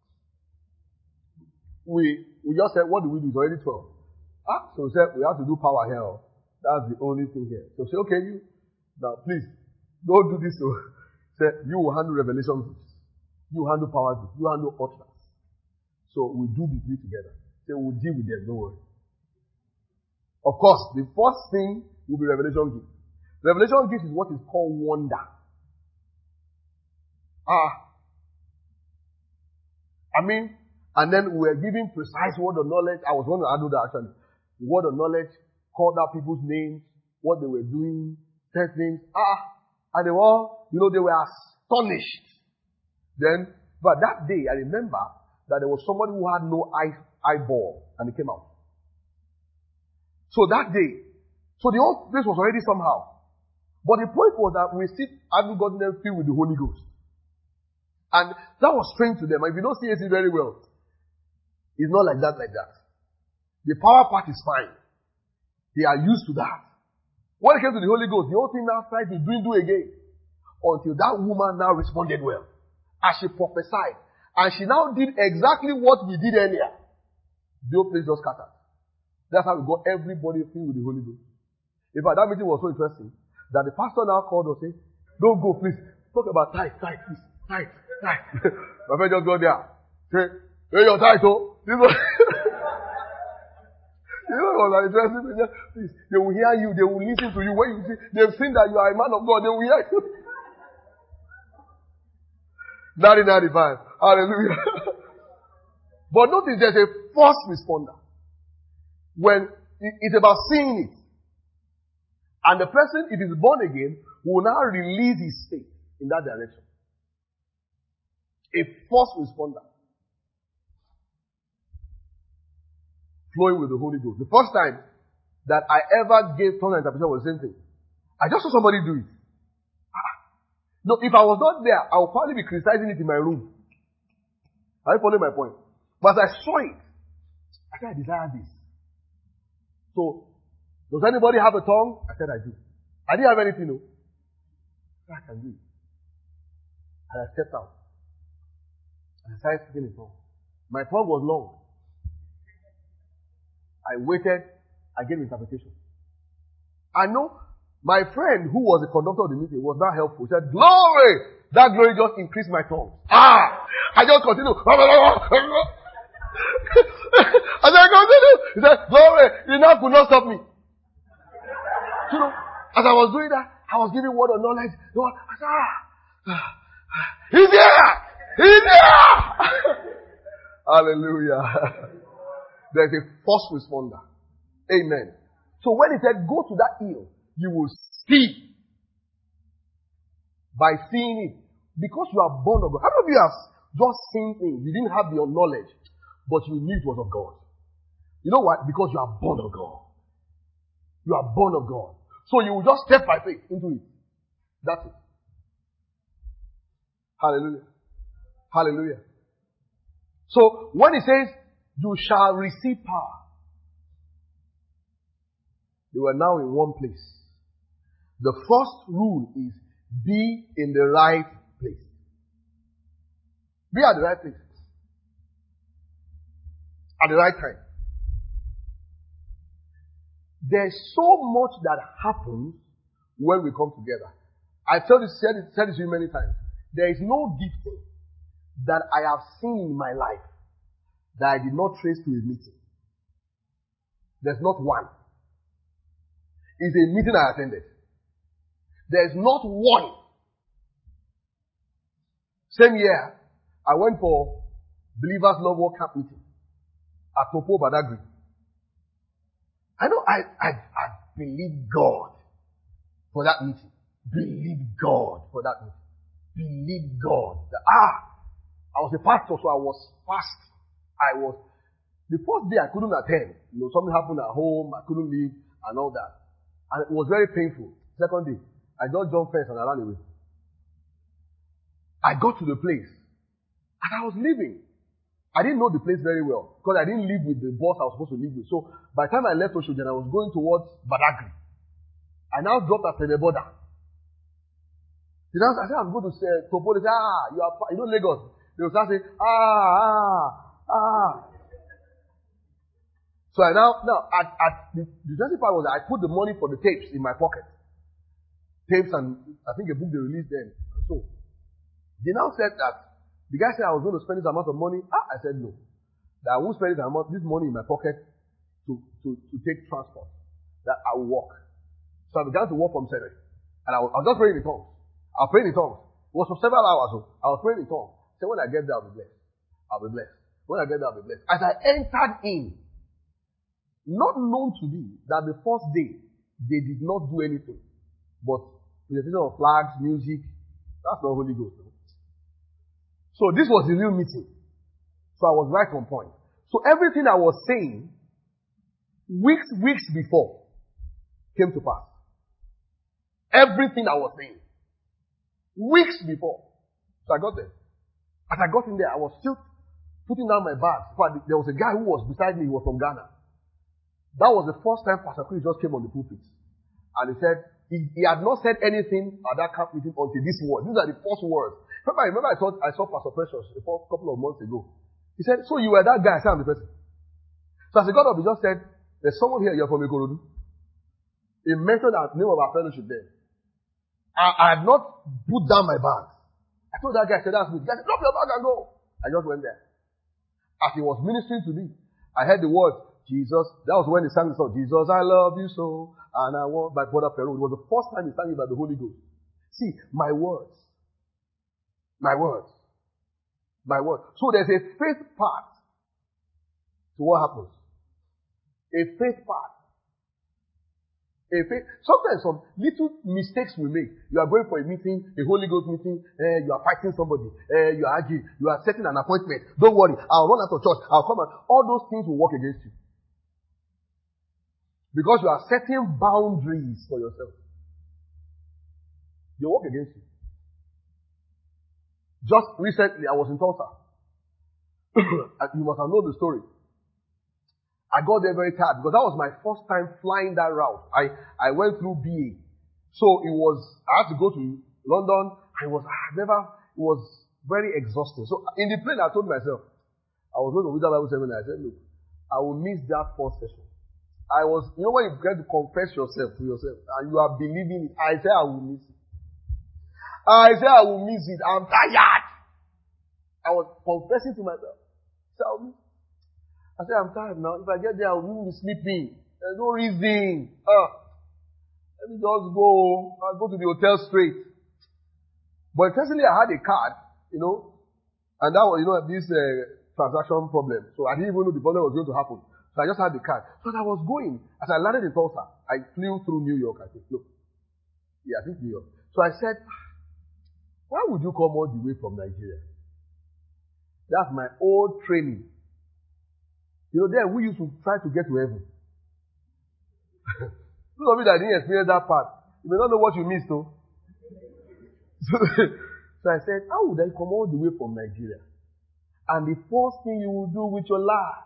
We just said, what do we do? It's already 12. So we said, we have to do power here. That's the only thing here. So say, okay, now please, don't do this. So say, you will handle revelation gifts. You handle power gifts. You handle utterance. So we'll do the 3 together. Say, we'll deal with them, don't worry. Of course, the first thing will be revelation gifts. Revelation gifts is what is called wonder. And then we were giving precise word of knowledge. I was going to add that actually. Word of knowledge, called out people's names, what they were doing, said things. And they were, they were astonished. Then, but that day, I remember that there was somebody who had no eyeball, and he came out. So that day, the whole place was already somehow. But the point was that we still hadn't gotten them filled with the Holy Ghost. And that was strange to them. And if you don't see it very well, it's not like that. The power part is fine. They are used to that. When it came to the Holy Ghost, the whole thing now started to do again. Until that woman now responded well. As she prophesied. And she now did exactly what we did earlier. The whole place just scattered. That's how we got everybody filled with the Holy Ghost. In fact, that meeting was so interesting that the pastor now called us and said, don't go, please. Talk about tithe, please. Tithe. My friend just got there. Say, hey, your tithe, This was, it was interesting. Please, they will hear you. They will listen to you. When you see, they've seen that you are a man of God. They will hear you. 1995. Hallelujah. But notice there's a first responder. When it's about seeing it. And the person, if he's born again, will now release his faith in that direction. A first responder. Flowing with the Holy Ghost. The first time that I ever gave tongue interpretation was the same thing. I just saw somebody do it. No, if I was not there, I would probably be criticizing it in my room. Are you following my point? But as I saw it, I said, I desire this. So, does anybody have a tongue? I said, I do. I didn't have anything, no. I can do it. And I stepped out. And I started speaking in tongues. My tongue was long. I waited. I gave interpretation. I know my friend who was the conductor of the meeting was not helpful. He said, glory! That glory just increased my tongue. I just continued. I said, continue. He said, glory! You now could not stop me. As I was doing that, I was giving word of knowledge. I said, he's here! He's here! Hallelujah. There's a first responder. Amen. So when he said, go to that hill, you will see. By seeing it. Because you are born of God. How many of you have just seen things? You didn't have your knowledge, but you knew it was of God. You know what? Because you are born of God. You are born of God. So you will just step by faith into it. That's it. Hallelujah. Hallelujah. So when he says, you shall receive power. They were now in one place. The first rule is be in the right place. Be at the right place. At the right time. There's so much that happens when we come together. I said this to you many times. There is no gifting that I have seen in my life that I did not trace to a meeting. There's not one. It's a meeting I attended. There's not one Same year, I went for Believers Love War Camp meeting at Topo Badagry. I know I believe God for that meeting. Believe God for that meeting. Believe God. I was a pastor, so I was fast. The first day I couldn't attend. Something happened at home, I couldn't leave and all that. And it was very painful. Second day, I just jumped fence and I ran away. I got to the place and I was leaving. I didn't know the place very well because I didn't live with the boss I was supposed to live with. So by the time I left Oshodi, I was going towards Badagry. I now dropped at the border. I said, I'm going to say, Topo. They say, Lagos. They will start saying, So I now the interesting part was that I put the money for the tapes in my pocket. Tapes and I think a book they released then. So they now said that the guy said I was going to spend this amount of money. I said no. That I won't spend this money in my pocket to take transport. That I will walk. So I began to walk from Senegal. And I was just praying in tongues. I was praying in tongues. It was for several hours. So I was praying in tongues. So when I get there, I'll be blessed. I'll be blessed. When I get there, I'll be blessed. As I entered in, not known to me that the first day they did not do anything. But presentation of flags, music, that's not Holy Ghost. So this was the real meeting. So I was right on point. So everything I was saying weeks before came to pass. Everything I was saying weeks before. So I got there. As I got in there, I was still putting down my bags. But there was a guy who was beside me. He was from Ghana. That was the first time Pastor Chris just came on the pulpit. And he said, he had not said anything at that camp meeting until this word. These are the first words. Remember I thought I saw Pastor Precious a couple of months ago. He said, so you were that guy. I said, I'm the person. So as he got up, he just said, there's someone here, you're from Ikorodu. He mentioned the name of our fellowship there. I had not put down my bag. I told that guy, I said, that's me. The guy said, drop your bag and go. I just went there. As he was ministering to me, I heard the word, Jesus. That was when he sang the song, Jesus, I love you so, and I want, by Brother Perot. It was the first time he sang it by the Holy Ghost. See, my words. My words. My words. So there's a faith part to what happens. A faith part. Sometimes some little mistakes we make. You are going for a meeting, a Holy Ghost meeting, you are fighting somebody, you are arguing, you are setting an appointment. Don't worry, I'll run out of church, I'll come out. All those things will work against you. Because you are setting boundaries for yourself. They work against you. Just recently, I was in Tulsa. You must have known the story. I got there very tired because that was my first time flying that route. I went through BA. So I had to go to London. It was very exhausting. So in the plane, I told myself, I was going to Wizard Bible Seminar. I said, look, I will miss that first session. When you get to confess yourself to yourself and you are believing it, I say I will miss it. I say I will miss it. I'm tired. I was confessing to myself. I said, I'm tired now. If I get there, I will be sleeping. There's no reason. Let me just go. I'll go to the hotel straight. But interestingly, I had a card, and that was, this transaction problem. So I didn't even know the problem was going to happen. So I just had the card. So as I was going, as I landed in Tulsa, I flew through New York, I think. No. Yeah, I think New York. So I said, why would you come all the way from Nigeria? That's my old training. There we used to try to get to heaven. Those of you that didn't experience that part, you may not know what you missed, though. So I said, how would I come all the way from Nigeria? And the first thing you will do with your life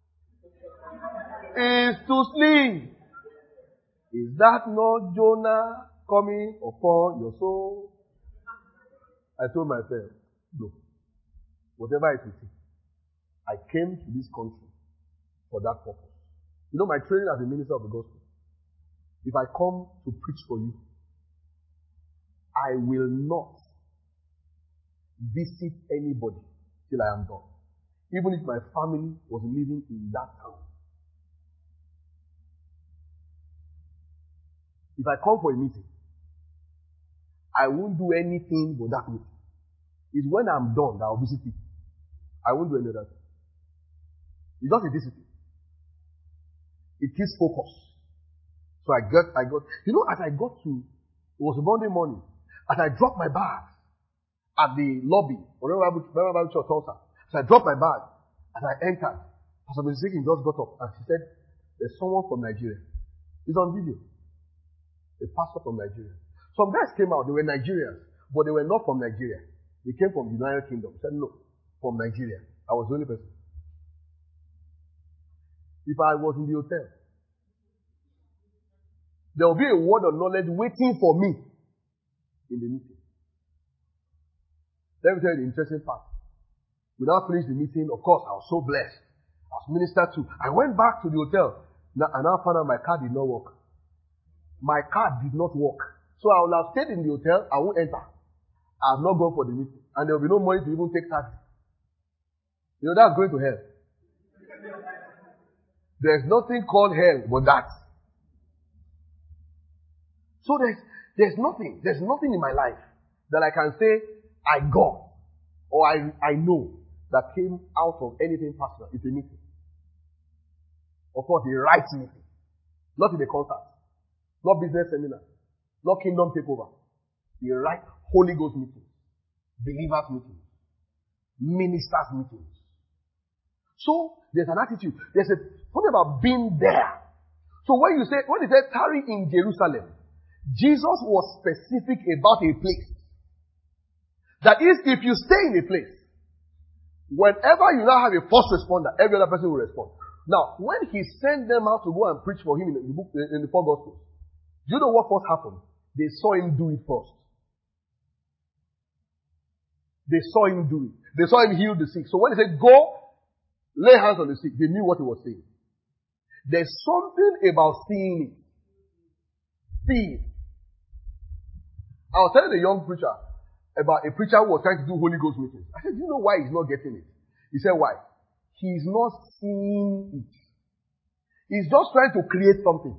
is to sleep. Is that not Jonah coming upon your soul? I told myself, no. Whatever it will take. I came to this country for that purpose. My training as a minister of the gospel. If I come to preach for you, I will not visit anybody till I am done. Even if my family was living in that town. If I come for a meeting, I won't do anything but that meeting. It's when I'm done that I'll visit it. I won't do any other thing. It's just a discipline. It keeps focus. So I got, as I got to, it was a Monday morning, as I dropped my bag at the lobby, wherever Bible Church Tulsa, as I dropped my bag, as I entered, Pastor Mesikin just got up and she said, there's someone from Nigeria. It's on video. A pastor from Nigeria. Some guys came out, they were Nigerians, but they were not from Nigeria. They came from the United Kingdom. I said, no, from Nigeria. I was the only person. If I was in the hotel, there will be a word of knowledge waiting for me in the meeting. Let me tell you the interesting part. We now finished the meeting. Of course, I was so blessed. I was ministered to. I went back to the hotel and I found out my car did not work. My car did not work. So I will have stayed in the hotel. I won't enter. I have not gone for the meeting. And there will be no money to even take taxi. You know, that's going to hell. There's nothing called hell but that. So there's nothing in my life that I can say I got or I know that came out of anything personal. It's a meeting. Of course, the right meeting. Not in a concert. Not business seminar. Not kingdom takeover. The right Holy Ghost meeting. Believers meeting. Ministers meetings. So, there's an attitude. There's something about being there. So when he said tarry in Jerusalem, Jesus was specific about a place. That is, if you stay in a place, whenever you now have a first responder, every other person will respond. Now, when he sent them out to go and preach for him in the four Gospels, do you know what first happened? They saw him do it first. They saw him do it. They saw him heal the sick. So when he said, go, lay hands on the sick, they knew what he was saying. There's something about seeing it. See it. I was telling a young preacher about a preacher who was trying to do Holy Ghost meetings. I said, do you know why he's not getting it? He said, why? He's not seeing it. He's just trying to create something.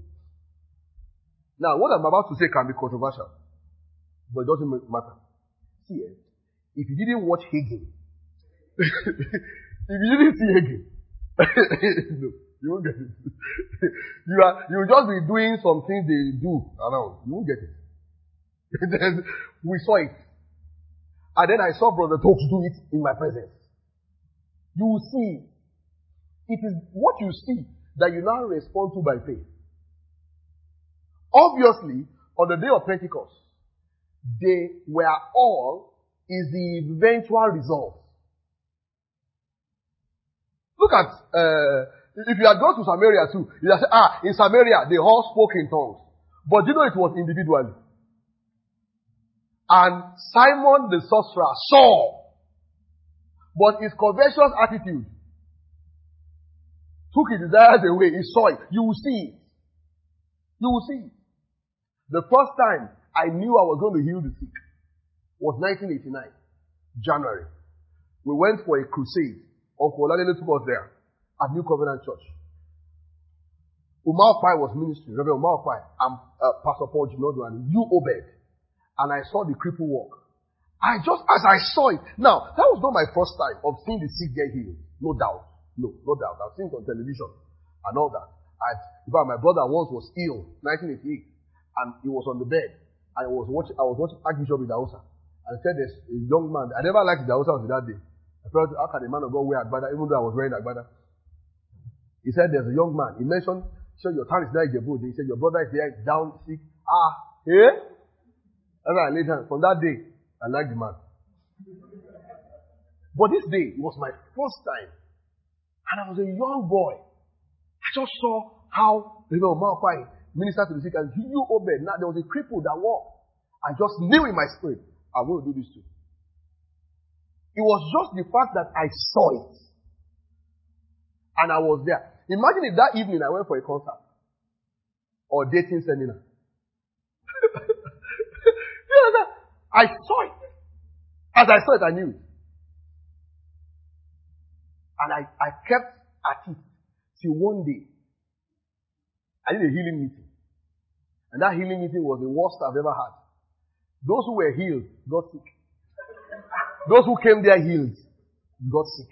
Now, what I'm about to say can be controversial, but it doesn't matter. See, if you didn't watch Hagin, if you didn't see Hagin, no, you won't get it. You will just be doing some things they do around. You won't get it. Then we saw it. And then I saw Brother Tokes do it in my presence. You will see. It is what you see that you now respond to by faith. Obviously, on the day of Pentecost, they were all is the eventual result. Look at, if you had gone to Samaria too, you had said, in Samaria, they all spoke in tongues. But you know it was individually. And Simon the sorcerer saw. But his covetous attitude took his desires away. He saw it. You will see it. You will see it. The first time I knew I was going to heal the sick was 1989, January. We went for a crusade. Uncle Oladele took us there at New Covenant Church. Umar Pai was ministry. Reverend Umar Pai and Pastor Paul Jinodo and you Obed. And I saw the cripple walk. As I saw it. Now, that was not my first time of seeing the sick get healed. No doubt. No doubt. I've seen it on television and all that. In fact, my brother once was ill, 1988, and he was on the bed. I was watching Archbishop Idahosa. And said there's a young man. I never liked Idahosa until that day. I felt, how can a man of God wear Agbada, even though I was wearing Agbada? He said there's a young man. He mentioned, so your town is there in Jebu. He said your brother is there, down sick. And I laid hands. From that day, I liked the man. But this day, it was my first time. And I was a young boy. I just saw how, Malpai ministered to the sick and you obeyed. Now there was a cripple that walked. I just knew in my spirit, I'm going to do this too. It was just the fact that I saw it. And I was there. Imagine if that evening I went for a concert. Or dating seminar. I saw it. As I saw it, I knew it. And I kept at it till one day. I did a healing meeting. And that healing meeting was the worst I've ever had. Those who were healed got sick. Those who came there healed got sick.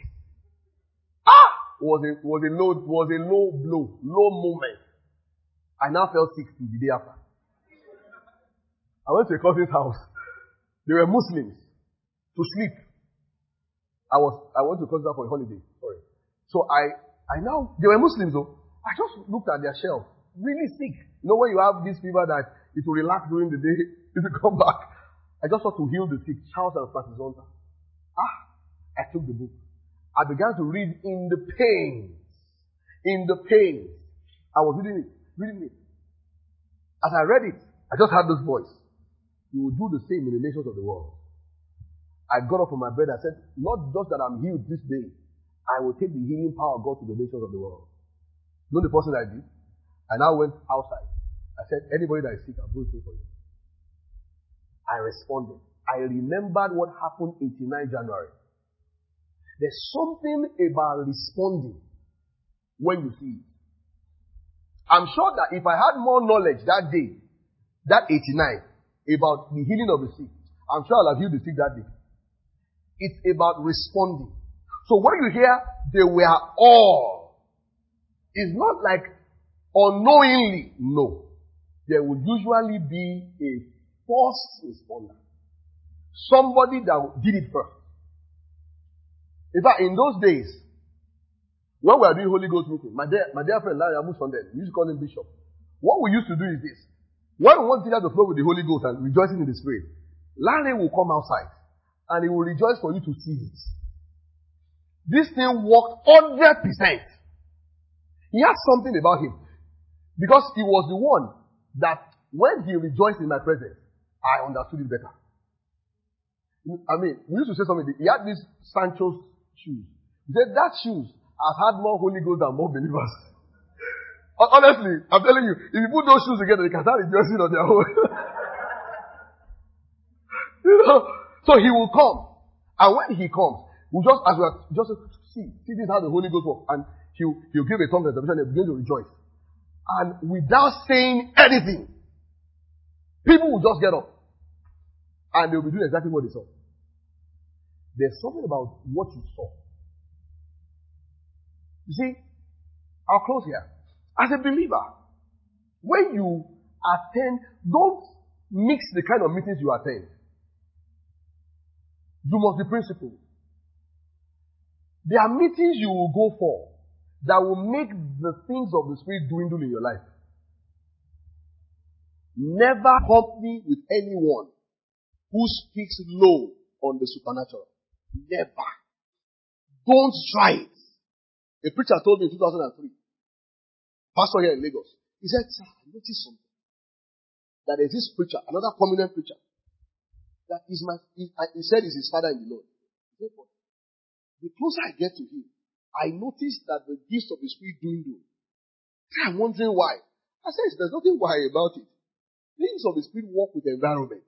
Was a low blow, low moment. I now felt sick the day after. I went to a cousin's house. They were Muslims. To sleep. I went to a cousin's house for a holiday. Sorry. So they were Muslims though. I just looked at their shelf. Really sick. You know when you have this fever that it will relax during the day, if you come back. I just thought to heal the sick. Charles and Francis Hunter. I took the book. I began to read in the pains. In the pains. I was reading it. As I read it, I just had this voice. You will do the same in the nations of the world. I got up from my bed. I said, not just that I'm healed this day. I will take the healing power of God to the nations of the world. You know the first thing I did? I now went outside. I said, anybody that is sick, I'm going to pray for you. I responded. I remembered what happened 89 January. There's something about responding when you see it. I'm sure that if I had more knowledge that day, that 89, about the healing of the sick, I'm sure I'll have healed the sick that day. It's about responding. So when you hear they were all, it's not like unknowingly, no. There will usually be a first responder. Somebody that did it first. In fact, in those days, when we were doing Holy Ghost meeting, my dear friend Larry Abu Sunday, we used to call him Bishop. What we used to do is this. When we want to flow with the Holy Ghost and rejoicing in the Spirit, Larry will come outside and he will rejoice for you to see it. This thing worked 100%. He had something about him. Because he was the one that when he rejoiced in my presence, I understood it better. I mean, we used to say something. He had these Sancho's shoes. He said that shoes has had more Holy Ghost than more believers. Honestly, I'm telling you, if you put those shoes together, they can start rejoicing on their own. So he will come. And when he comes, we'll just see this is how the Holy Ghost works. And he'll give a tongue reservation and begin to rejoice. And without saying anything, people will just get up. And they'll be doing exactly what they saw. There's something about what you saw. You see, I'll close here. As a believer, when you attend, don't mix the kind of meetings you attend. You must be principled. There are meetings you will go for that will make the things of the Spirit dwindle in your life. Never company with anyone who speaks low on the supernatural. Never. Don't try it. A preacher told me in 2003, pastor here in Lagos, he said, sir, I noticed something. That there's this preacher, another prominent preacher, that is he said is his father in the Lord. He said, but the closer I get to him, I notice that the gifts of the Spirit dwindle. I'm wondering why. I said, there's nothing why about it. Things of the Spirit work with the environment.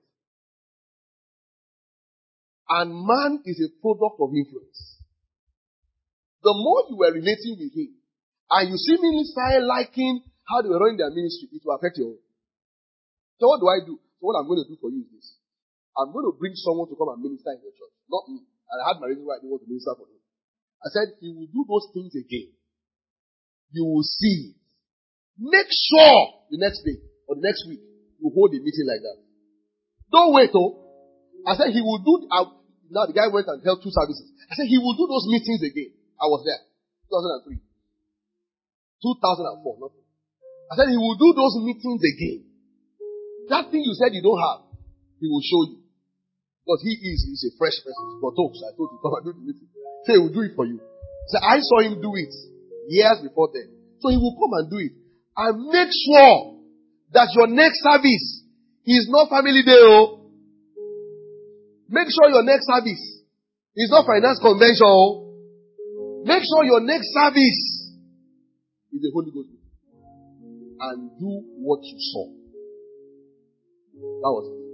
And man is a product of influence. The more you were relating with him, and you seemingly started liking how they were running their ministry, it will affect your own. So what do I do? So what I'm going to do for you is this. I'm going to bring someone to come and minister in your church. Not me. And I had my reason why I didn't want to minister for him. I said, he will do those things again. You will see it. Make sure the next day or the next week you hold a meeting like that. Don't wait, oh. I said he will do, now the guy went and held 2 services. I said he will do those meetings again. I was there. 2003. 2004, nothing. I said he will do those meetings again. That thing you said you don't have, he will show you. Because he's a fresh person. But talks, I told you, come and do the meeting. Say he will do it for you. So I saw him do it years before then. So he will come and do it. And make sure that your next service is not family day. Oh. Make sure your next service is not finance convention. Oh. Make sure your next service is the Holy Ghost. And do what you saw. That was it.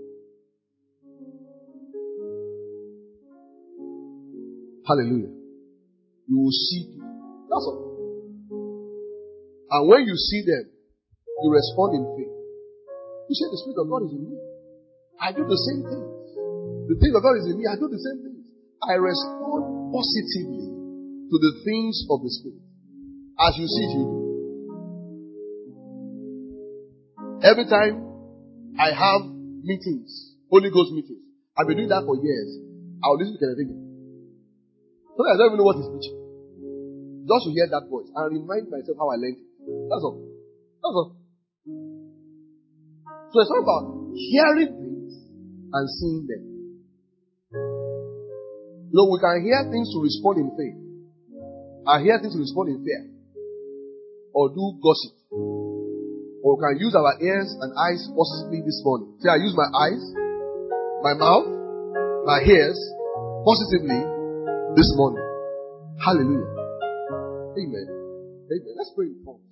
Hallelujah. You will see people. That's all. And when you see them, you respond in faith. You say, the Spirit of God is in me. I do the same things. The thing of God is in me. I do the same things. I respond positively to the things of the Spirit. As you see, you do. Every time I have meetings, Holy Ghost meetings, I've been doing that for years. I'll listen to Kenneth Hagin. Sometimes I don't even know what he's preaching. Just to hear that voice and remind myself how I learned it. That's all. That's all. So it's not about hearing things and seeing them. No, we can hear things to respond in faith. I hear things to respond in fear. Or do gossip. Or we can use our ears and eyes positively this morning. See, I use my eyes, my mouth, my ears positively this morning. Hallelujah. Amen. Amen. Let's pray in tongues.